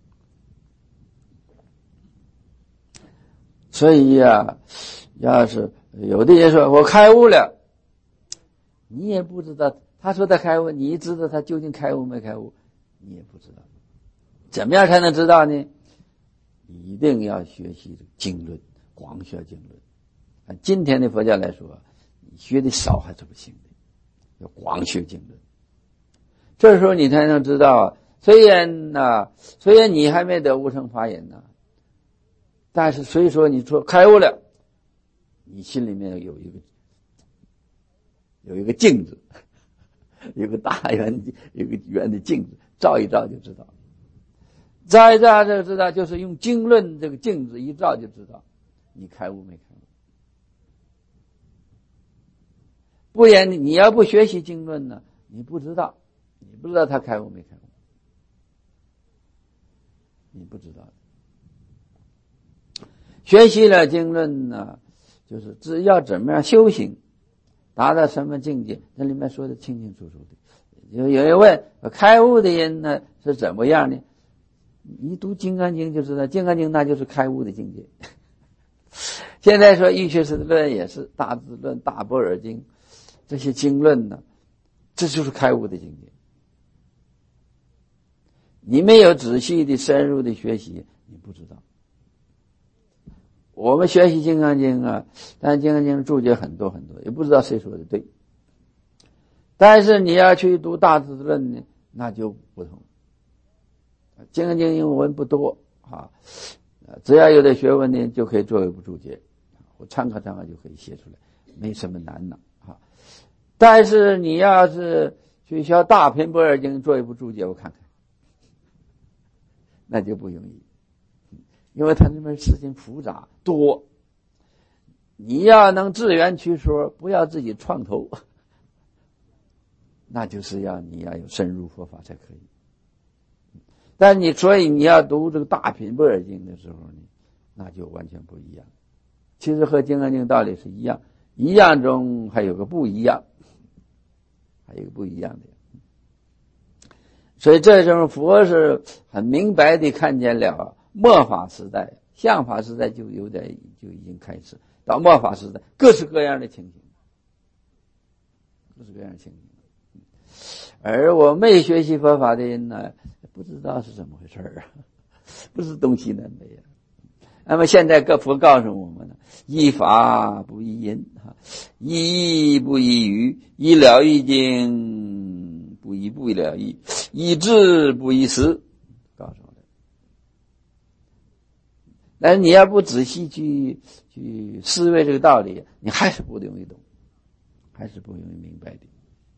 所以呀、啊，要是有的人说我开悟了，你也不知道，他说他开悟，你知道他究竟开悟没开悟，你也不知道。怎么样才能知道呢？一定要学习经论，广学经论。按今天的佛教来说，你学的少还是不行的，要广学经论。这时候你才能知道，虽然呢、啊，虽然你还没得无生法忍呢，但是所以说你说开悟了，你心里面有一个有一个镜子，有个大圆，有个圆的镜子，照一照就知道。照一照就知道，就是用经论这个镜子一照就知道你开悟没开悟。不然你要不学习经论呢，你不知道，你不知道他开悟没开悟，你不知道。学习了经论呢，就是只要怎么样修行，达到什么境界，那里面说的清清楚楚的。有有人问开悟的人呢是怎么样呢？你读《金刚经》就知道，《金刚经》那就是开悟的境界。现在说玉学师论也是，大智论、大般若经这些经论呢，这就是开悟的境界。你没有仔细的深入的学习，你不知道。我们学习《金刚经》啊，但《金刚经》注解很多很多，也不知道谁说的对。但是你要去读大智论呢，那就不同。《金刚经》英文不多啊，只要有点学问呢，就可以做一部注解，我参考参考就可以写出来，没什么难的啊。但是你要是去学大品般若经做一部注解，我看看，那就不容易，因为它那边事情复杂多，你要能自圆其说，不要自己创头，那就是要你要有深入佛法才可以。但你所以你要读这个大品般若经的时候呢，那就完全不一样。其实和金刚经道理是一样，一样中还有个不一样，还有个不一样的。所以这时候佛是很明白地看见了末法时代，相法时代就有点就已经开始，到末法时代各式各样的情形，各式各样的情形。而我没学习佛法的人呢，不知道是怎么回事啊，不是东西南北啊。那么现在各佛告诉我们呢，依法不依因，依义不依语，依了义经不依不了义，依智不依时，告诉我们。但是你要不仔细去去思维这个道理，你还是不容易懂，还是不容易明白的。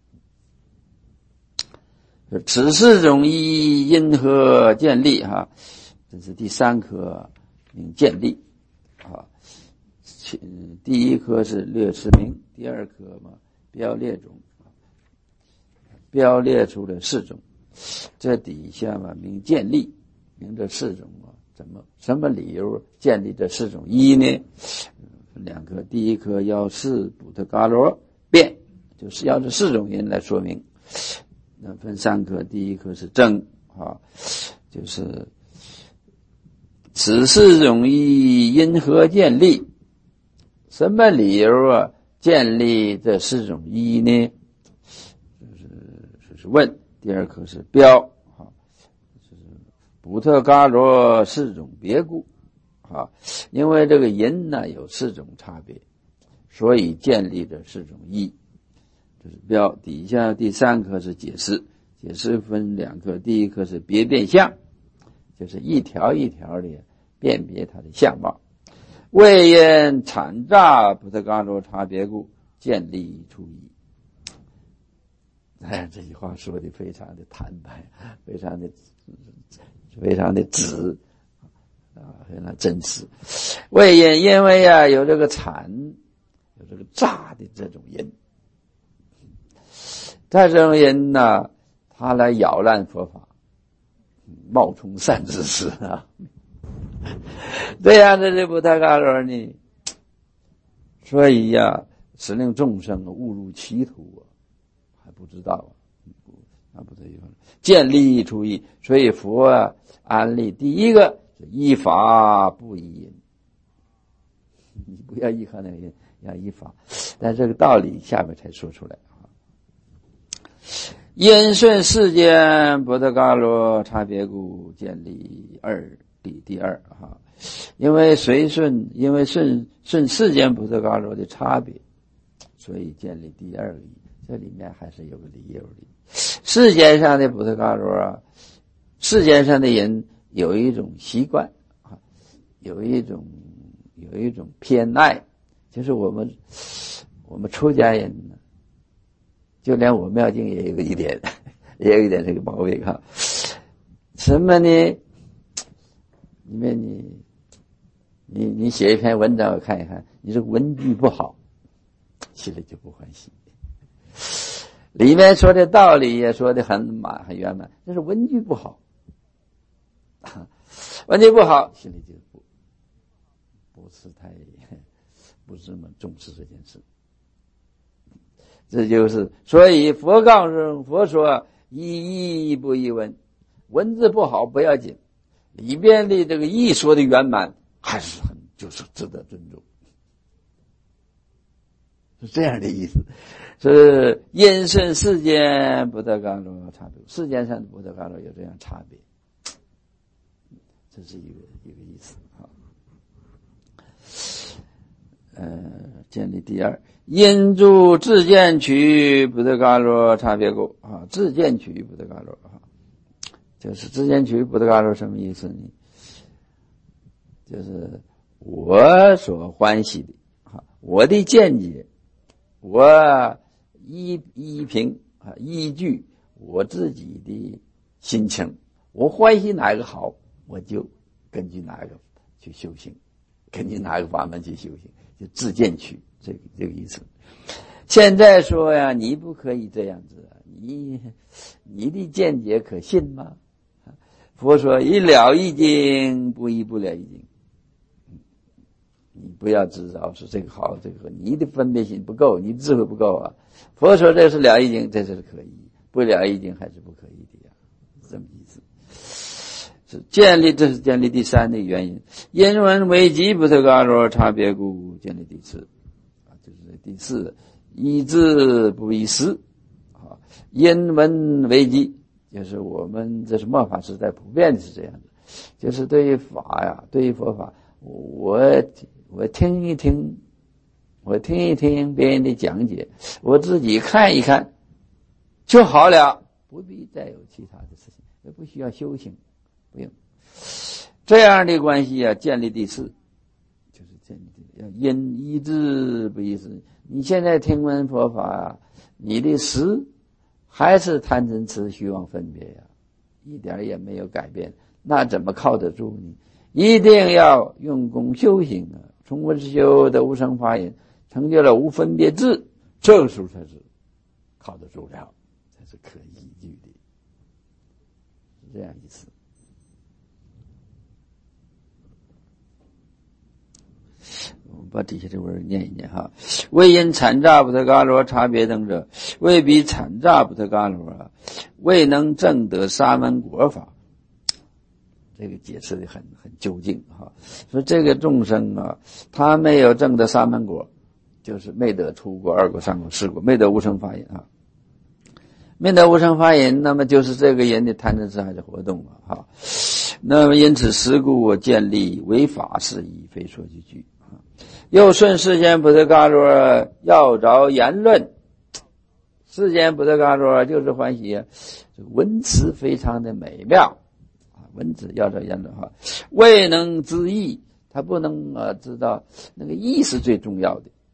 此四种依因和见立哈，这是第三科名见立啊。第一科是略持名，第二科嘛标列种，标列出了四种。这底下嘛名见立，名这四种啊，怎么什么理由建立这四种依呢？两科，第一科要四补特伽罗变，就是要这四种因来说明。那分三科，第一科是正啊，就是此四种依因何建立，什么理由啊建立这四种依呢？就是就是问。第二科是标啊，就是补特伽罗四种别故啊，因为这个因呢有四种差别，所以建立这四种依。就是标。底下第三科是解释，解释分两科，第一科是别变相，就是一条一条的辨别它的相貌。为因产诈补特伽罗差别故，建立出依。 哎，这句话说的非常的坦白，非常的非常的直啊，非常真实。为因因为啊有这个产，有这个诈的这种因，这种因呢，他来扰乱佛法，冒充善知识啊。这样的这布达伽罗呢，所以呀、啊，使令众生误入歧途啊，还不知道啊，啊不对，见利出义，所以佛啊安利第一个是依法不依因，你不要依靠那个因，要依法。但这个道理下面才说出来啊。因顺世间布达伽罗差别故，建立二第第二哈，因为随顺，因为顺顺世间布达伽罗的差别，所以建立第二个义。这里面还是有个理由的。世间上的布达伽罗啊，世间上的人有一种习惯啊，有一种有一种偏爱，就是我们我们出家人呢，就连我妙境也有一点，也有一点这个毛病哈。什么呢？因为你你你写一篇文章我看一看，你这个文句不好，心里就不欢喜。里面说的道理也说的很满很圆满，但是文句不好，文句不好，心里就不不是太不是那么重视这件事。这就是所以佛告诉佛说依义不依文，文字不好不要紧，里边的这个义说的圆满还是很就是值得尊重，是这样的意思。是因顺世间布达伽罗差别，世间上的布达伽罗有这样差别，这是一个一个意思啊。呃，建立第二，因住自见取布达伽罗差别故啊，自见取布达伽罗啊，就是自见取布达伽罗什么意思呢？就是我所欢喜的啊，我的见解，我依依凭啊，依据我自己的心情，我欢喜哪个好，我就根据哪个去修行，根据哪个法门去修行，就自见取，这个这个意思。现在说呀，你不可以这样子啊，你你的见解可信吗？佛说一了一经，不一不了一经。你不要知道是这个好这个，你的分别心不够，你智慧不够啊。佛说这是了一经，这是可以，不了一经还是不可以的呀，是这么意思。是建立，这是建立第三的原因。因闻为集布达伽罗差别故，建立第四啊，就是第四，依智不依师啊。因闻为集，就是我们这是末法时代普遍的是这样的，就是对于法呀，对于佛法，我我听一听，我听一听别人的讲解，我自己看一看就好了，不必再有其他的事情，也不需要修行，不用。这样的关系啊，建立第四，就是建立要因依智不依师。你现在听闻佛法啊，你的识还是贪嗔痴虚妄分别呀、啊，一点也没有改变，那怎么靠得住呢？一定要用功修行啊！从闻修的无生法忍，成就了无分别智，这个时候才是靠得住了，才是可依据的，是这样意思。我们把底下这文念一念哈。为因产诈布达伽罗差别等者，未必产诈布达伽罗啊，未能证得沙门果法。这个解释的很很究竟哈，说这个众生啊，他没有证得沙门果，就是没得初果、二果、三果、四果，没得无生法忍啊，没得无生法忍，那么就是这个人的贪嗔痴还是活动嘛哈。那么因此实故我建立为法事宜，非说几句啊。又顺世间布达伽罗要着言论，世间布达伽罗就是欢喜啊，这个文词非常的美妙。文字要着言论哈，未能知义，他不能呃知道那个义是最重要的，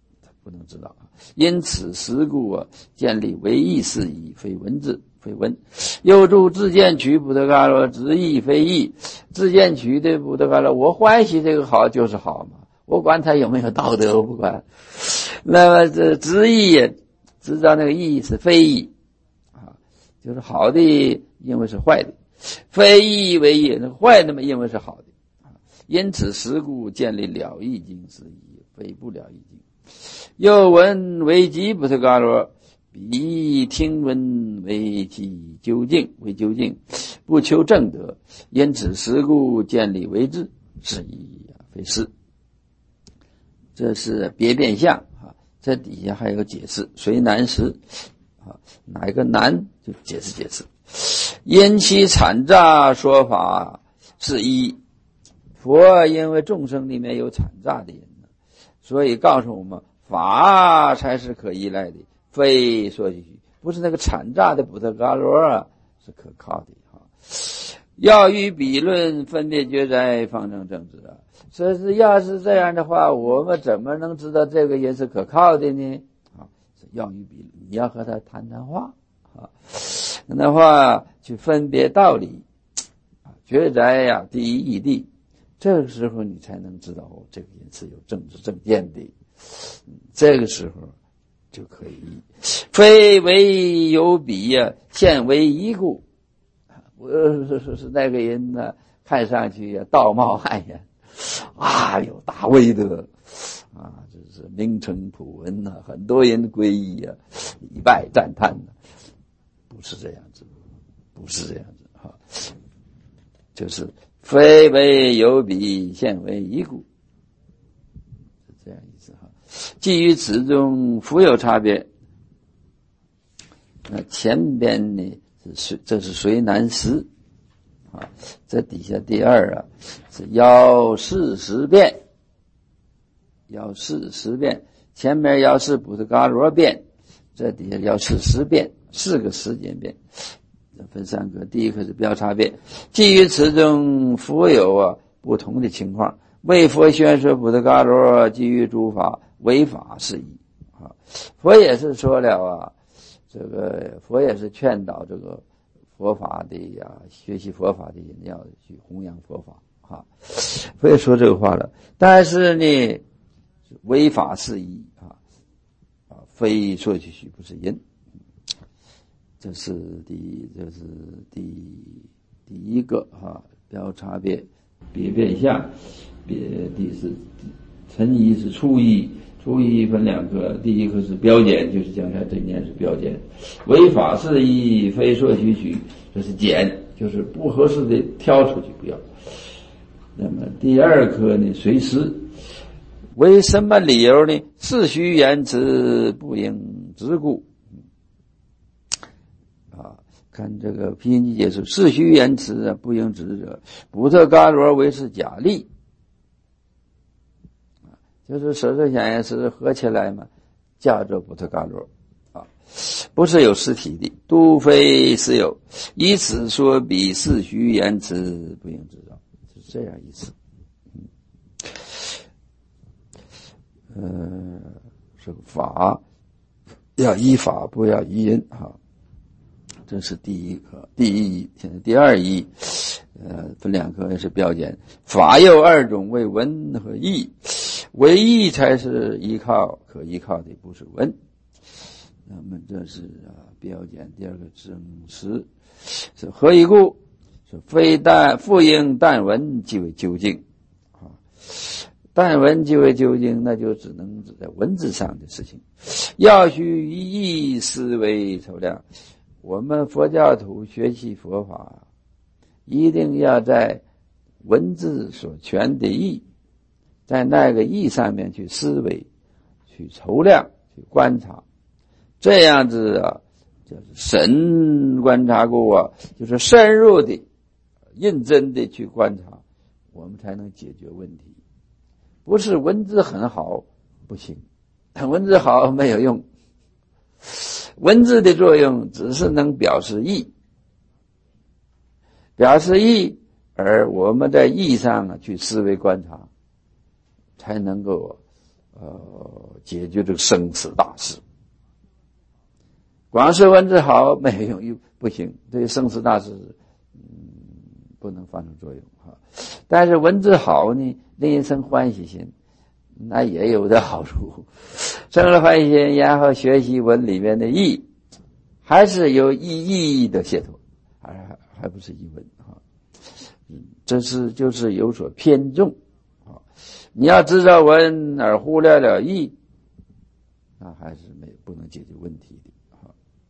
不能知道。因此时故啊，建立唯义是义，非文字，非文。又注自见取不得伽罗，知义非义。自见取的不得伽罗，我欢喜这个好就是好嘛，我管他有没有道德，我不管。那么这知义，知道那个义是非义啊，就是好的因为是坏的，非义为义，那坏的嘛因为是好的。因此时故建立了义经是义，非不了义经。又闻为即不得伽罗，彼听闻为其究竟，为究竟，不求正德。因此时故建立为智，是义非是。这是别变相啊，这底下还有解释，随难时啊，哪一个难就解释解释。因其阐诈说法是一，佛因为众生里面有阐诈的人，所以告诉我们法才是可依赖的，非说许许，不是那个阐诈的不得伽罗啊是可靠的啊。要与比论分别觉在方正正直啊，所以是要是这样的话，我们怎么能知道这个人是可靠的呢？啊，要与比论，你要和他谈谈话啊，那话去分别道理啊，觉在呀第一义谛，这个时候你才能知道哦，这个人是有政治正见的，这个时候就可以非为有比呀，现为一故。我是是是那个人呢，看上去呀道貌岸然啊，有大威德啊，这是名称普闻呐，很多人皈依呀，礼拜赞叹呐，不是这样子，不是这样子哈，就是非为有比，现为一故，是这样意思哈。基于此中复有差别，那前边呢？是这是随难时啊，这底下第二啊是要事十变，要事十变，前面要事不是伽罗变，这底下要事十变，四个时间变，分三个。第一个是标差变，基于此中复有啊不同的情况，为佛宣说不得伽罗，基于诸法违法是义啊。佛也是说了啊。这个佛也是劝导这个佛法的呀，学习佛法的人要去弘扬佛法啊。佛也说这个话了，但是呢，违法是义啊，啊，非说许许不是因。这是第，这是第第一个啊，标差别，别变相，别第是陈义是初一。初一分两个，第一个是标简，就是将来这一年是标简，违法是义，非说许许，这是简，就是不合适的挑出去不要。那么第二颗呢，随时，为什么理由呢？是虚言辞，不应执故。啊，看这个批心记解释，是虚言辞啊，不应执者，不得伽罗为是假立。就是舍舍想言是合起来嘛，叫做不特伽罗啊，不是有实体的，都非实有，以此说彼是虚言辞，不应知道，是这样意思。嗯，呃，这个法要依法，不要依因啊，这是第一个，第一义。现在第二义，呃，分两个也是标简，法有二种，为文和义。唯义才是依靠可依靠的，不是文。那么这是啊标简。第二个证实是何以故？是非但复应但文即为究竟啊，但文即为究竟，那就只能指在文字上的事情。要须以义思维筹量，我们佛教徒学习佛法，一定要在文字所全的义。在那个义上面去思维，去筹量，去观察，这样子啊，就是神观察过啊，就是深入的、认真的去观察，我们才能解决问题。不是文字很好不行，文字好没有用，文字的作用只是能表示意，表示意，而我们在意上啊去思维观察。才能够呃解决这个生死大事。光是文字好没有用，不行，对生死大事嗯不能发生作用哈。但是文字好呢，令人生欢喜心，那也有的好处。生了欢喜心，然后学习文里面的义，还是有意义的解脱，还还不是一文哈。这是就是有所偏重啊。你要知道文而忽略了义，那还是没不能解决问题的啊。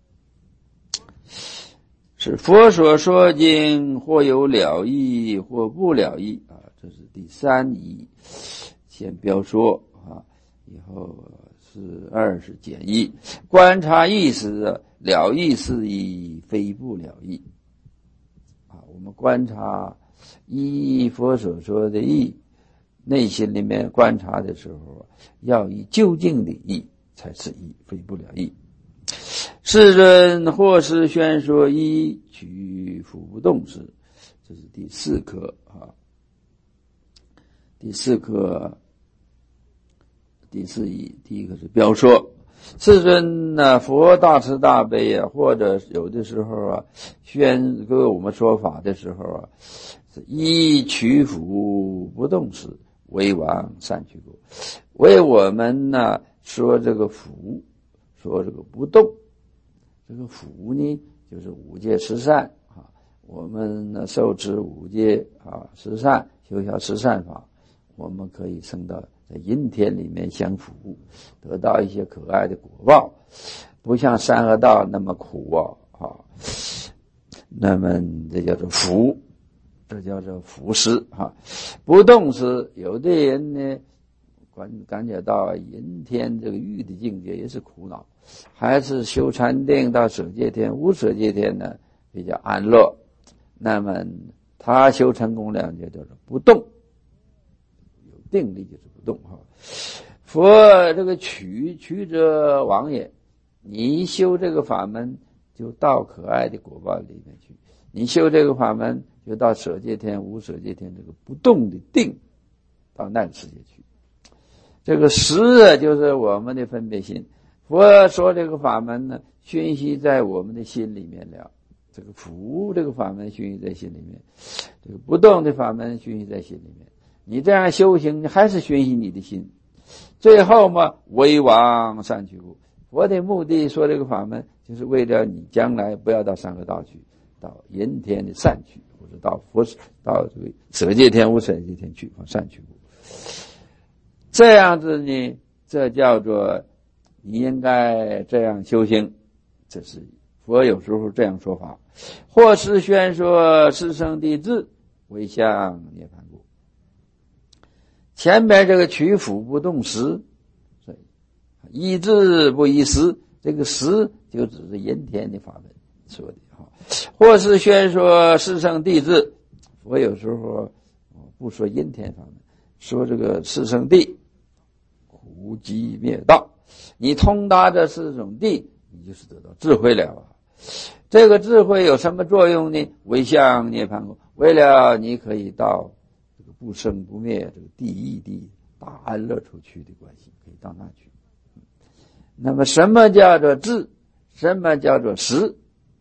是佛所说经，或有了义，或不了义啊。这是第三义，先标说啊，以后是二是简义。观察义时，了义是义，非不了义啊。我们观察依佛所说的义，内心里面观察的时候，要以究竟的义才是义，非不了义。世尊或是宣说义，取辅不动时，这是第四课啊。第四课第四义，第一个是标说。世尊呢、啊，佛大慈大悲啊，或者有的时候啊，宣给我们说法的时候啊，是依取辅不动时，为王善去故。为我们呢说这个辅，说这个不动，这个辅呢就是五戒十善啊。我们呢受持五戒啊十善，修习十善法，我们可以升到在阴天里面享福，得到一些可爱的果报，不像山河道那么苦啊啊。那么这叫做福，这叫做福施啊。不动时，有的人呢感感觉到阴天这个欲的境界也是苦恼，还是修禅定到舍戒天、无舍戒天呢比较安乐。那么他修成功两就叫做不动，有定力就是不动哈。佛这个取取者王也，你修这个法门就到可爱的果报里面去，你修这个法门就到舍戒天、无舍戒天，这个不动的定到那个世界去。这个识啊，就是我们的分别心。佛说这个法门呢，熏习在我们的心里面了。这个福这个法门熏习在心里面，这个不动的法门熏习在心里面。你这样修行，还是熏习你的心。最后嘛，为王善去故。佛的目的说这个法门，就是为了你将来不要到山河道去，到阴天的善去，或者到佛到这个舍戒天、无舍戒天去，往善去故。这样子呢，这叫做你应该这样修行。这是佛有时候这样说法。或是宣说四圣谛智，为相涅槃故。前边这个取辅不动时，依智不依识，这个识就只是阴天的法门说的哈。或是宣说四圣谛智，佛有时候不说阴天法门，说这个四圣谛苦集灭道，你通达这四种谛，你就是得到智慧了啊。这个智慧有什么作用呢？为相涅槃故，为了你可以到这个不生不灭这个第一地大安乐处去的关系，可以到那去。那么什么叫做智？什么叫做识？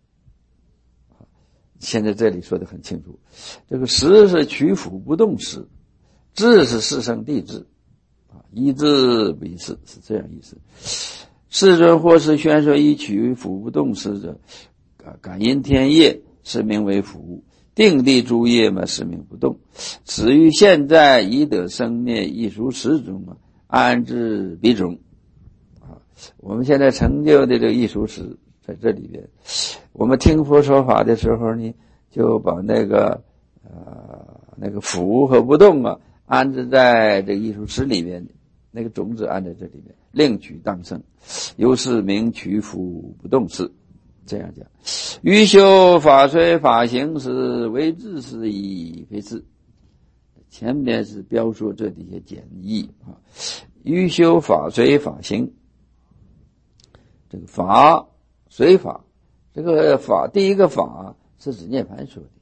现在这里说得很清楚，这个识是取辅不动识，智是四圣谛智啊，依智不依识，是这样意思。世尊或是宣说依取辅不动识者，感应天业是名为辅，定地诸业嘛是名不动。此于现在已得生灭艺术十种啊，安置彼种啊。我们现在成就的这个艺术史在这里边，我们听佛说法的时候呢，就把那个呃那个辅和不动啊安置在这个艺术史里面，那个种子安在这里面，令取当生，由是名取辅不动识。这样讲，欲修法随法行时，为智是以非智。前边是标说这底下简易啊。欲修法随法行，这个法随法，这个法第一个法是指涅槃说的，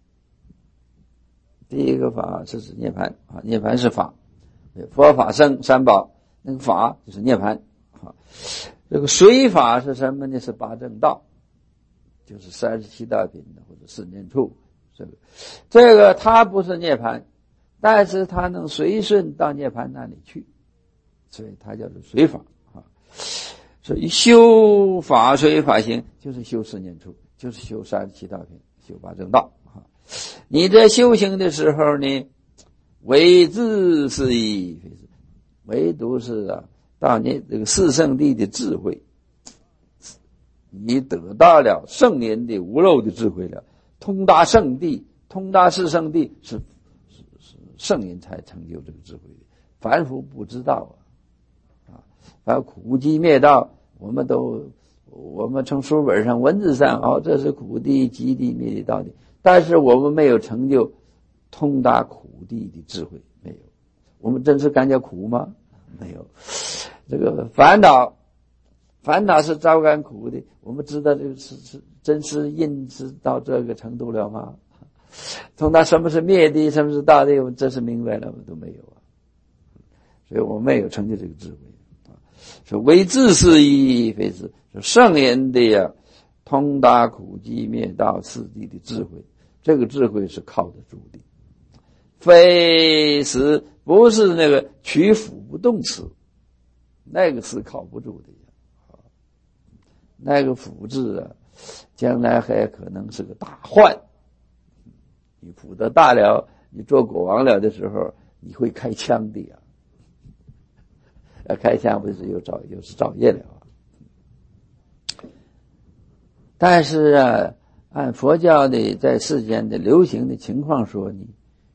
第一个法是指涅槃啊，涅槃是法，佛法僧三宝， 那个法就是涅槃啊。这个随法是什么呢？是八正道，就是三十七道品或者四念处。这个这个它不是涅槃，但是它能随顺到涅槃那里去，所以它叫做随法啊。所以修法随法行，就是修四念处，就是修三十七道品，修八正道啊。你在修行的时候呢，唯智是一，唯独是啊，到你这个四圣谛的智慧，你得到了圣言的无漏的智慧了，通达圣谛，通达四圣谛，是是是圣人才成就这个智慧的，凡夫不知道啊啊！还有苦集灭道，我们都我们从书本上文字上哦，这是苦谛集谛灭谛道谛，但是我们没有成就通达苦谛的智慧，没有。我们真是感觉苦吗？没有。这个烦恼，烦恼是招感苦的。我们知道这个是是真是因是到这个程度了吗？通达什么是灭谛，什么是道谛，我们真是明白了吗？都没有啊。所以我们没有成就这个智慧啊。说唯智是一，非是说圣人的呀，通达苦集灭道四谛的智慧，这个智慧是靠得住的。非是不是那个取辅不动词，那个是靠不住的呀。那个辅字啊，将来还可能是个大患。你辅得大了，你做国王了的时候，你会开枪的呀。要开枪不是有造有是造业了啊。但是啊，按佛教的在世间的流行的情况说呢，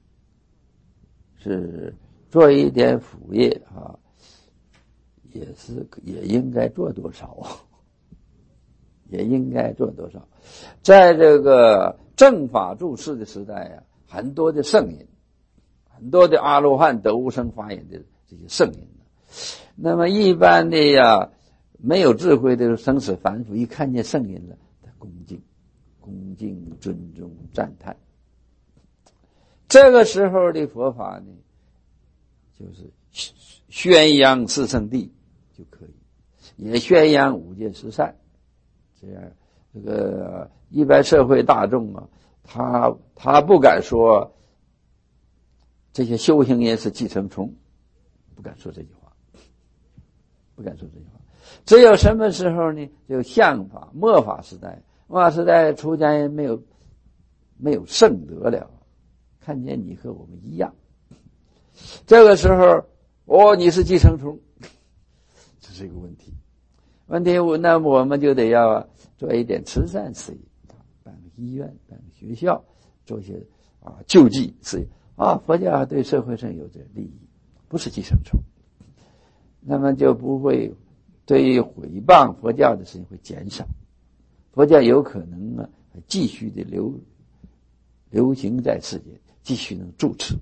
是做一点辅业啊，也是也应该做多少，也应该做多少。在这个正法住世的时代啊，很多的圣人，很多的阿罗汉得无生法眼的这些圣人，那么一般的呀，没有智慧的生死凡夫，一看见圣人了，他恭敬、恭敬、尊重、赞叹。这个时候的佛法呢，就是宣扬四圣谛就可以，也宣扬五戒十善。这样，这个一般社会大众啊，他他不敢说这些修行人是寄生虫，不敢说这句话，不敢说这句话。只有什么时候呢？就相法、末法时代，末法时代出家人没有没有圣德了，看见你和我们一样，这个时候，哦，你是寄生虫，这是一个问题。问题，那么我们就得要做一点慈善事业，办个医院，办个学校，做一些啊救济事业啊。佛教对社会上有这利益，不是寄生虫，那么就不会对于毁谤佛教的事情会减少，佛教有可能啊继续的流流行在世界，继续能住持。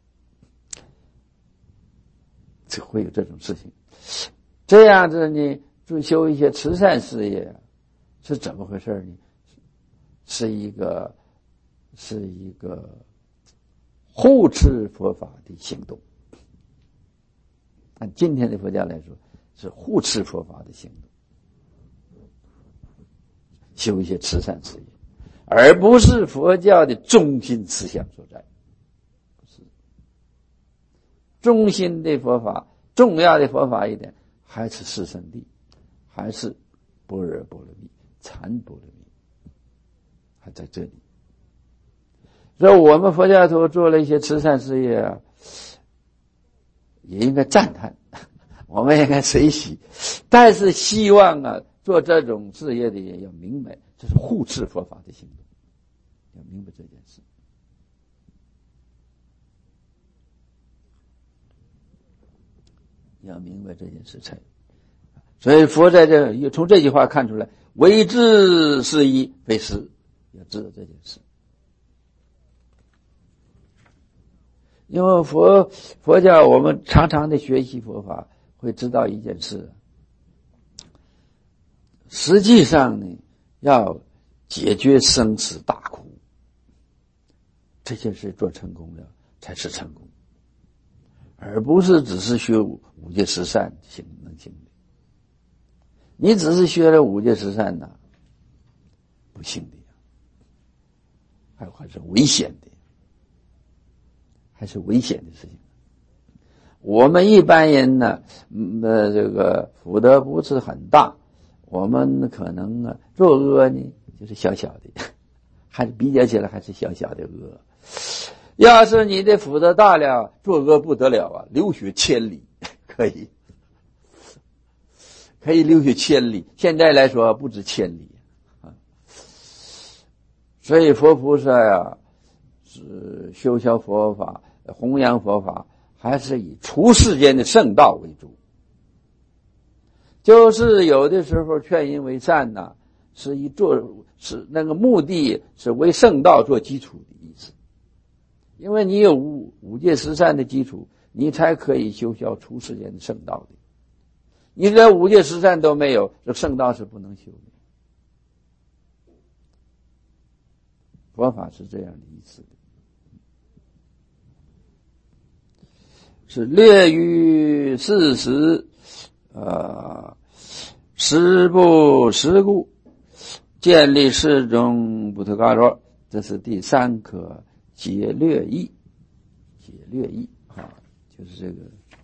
就会有这种事情，这样子呢，就修一些慈善事业，是怎么回事呢？是一个是一个护持佛法的行动。按今天的佛教来说，是护持佛法的行动，修一些慈善事业，而不是佛教的中心思想所在。中心的佛法，重要的佛法一点，还是四圣谛，还是般若波罗蜜、禅波罗蜜，还在这里。所以我们佛教徒做了一些慈善事业啊，也应该赞叹，我们也应该随喜。但是希望啊，做这种事业的人要明白，这是护持佛法的行动，要明白这件事。要明白这件事才，所以佛在这从这句话看出来，唯智是一，非实，要知道这件事。因为佛佛教我们常常的学习佛法，会知道一件事，实际上呢，要解决生死大苦，这件事做成功了才是成功。 而不是只是学五戒十善行能行的。你只是学了五戒十善呢，不行的呀，还还是危险的，还是危险的事情。我们一般人呢，呃，这个福德不是很大，我们可能啊作恶呢就是小小的，还是比较起来还是小小的恶。要是你的福德大了，作恶不得了啊，流血千里，可以，可以流血千里。现在来说不止千里啊。所以佛菩萨呀，是修学佛法、弘扬佛法，还是以出世间的圣道为主。就是有的时候劝人为善呢、啊，是以做是那个目的是为圣道做基础的意思。因为你有五五戒十善的基础，你才可以修学出世间的圣道的。你连五戒十善都没有，这圣道是不能修的。佛法是这样的意思的，是略于事实，呃，实不实故，建立四种不特伽罗，这是第三课解略义，解略义啊，就是这个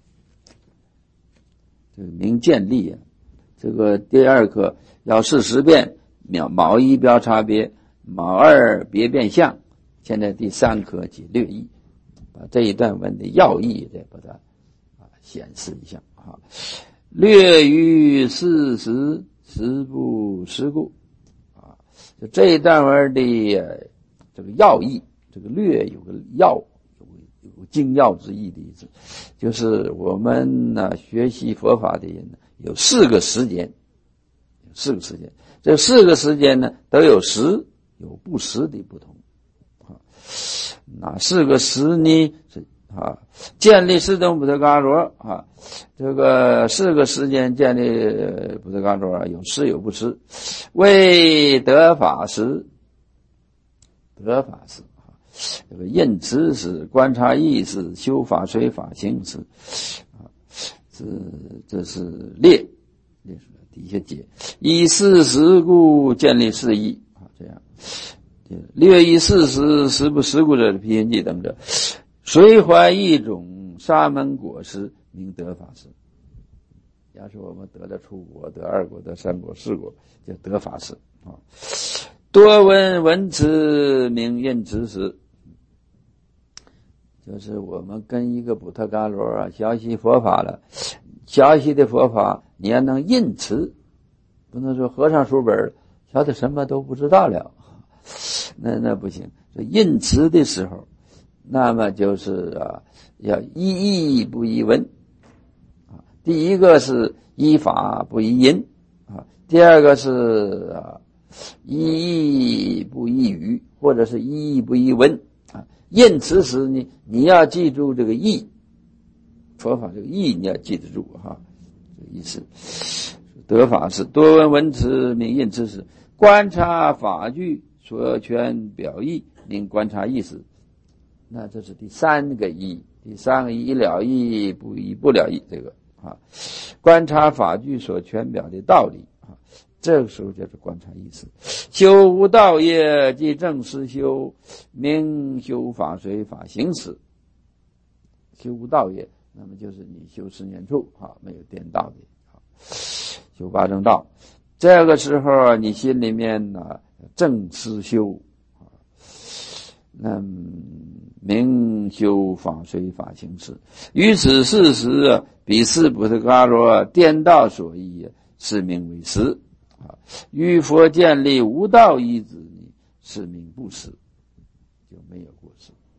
这个明建立啊。这个第二课要事实变，卯一标差别，卯二别变相。现在第三课解略义，把这一段文的要义再把它啊显示一下啊。略于事实，实不实故啊，就这一段文的、呃、这个要义。这个略有个要，有有精要之意的意思，就是我们呢学习佛法的人呢有四个时间，有四个时间，这四个时间呢都有实有不实的不同啊。哪四个时呢？是啊，建立四种不特伽罗啊，这个四个时间建立不特伽罗有实有不实，为得法时，得法时。这个印持时、观察意识、修法随法行时，啊，这这是列列出来底下解，以事实故建立事义啊，这样略以事实实不实故者的批心记等者，随怀一种沙门果实名得法时。要是我们得了初果、得二果、得三果、四果，叫得法时啊。多闻闻持名印持时。就是我们跟一个补特伽罗啊学习佛法了，学习的佛法你要能印持，不能说合上书本晓得什么都不知道了，那那不行。印持的时候，那么就是啊要依义不依文啊。第一个是依法不依因啊，第二个是啊依义不依语，或者是依义不依文。印持时呢，你要记住这个义，佛法这个义你要记得住哈，这个意思。得法是多闻闻持名印持时，观察法句所权表意名观察意识。那这是第三个义，第三个义了义不义不了义，这个啊，观察法句所权表的道理啊。这个时候叫做观察意识。修无道业即正实修，名修法随法行时。修无道业，那么就是你修十念处啊，没有颠倒的啊，修八正道。这个时候你心里面呢正实修啊，那名修法随法行时。于此事实，彼四不特伽罗颠倒所依，是名为实。于佛建立无道依止，是名不实，就没有过失。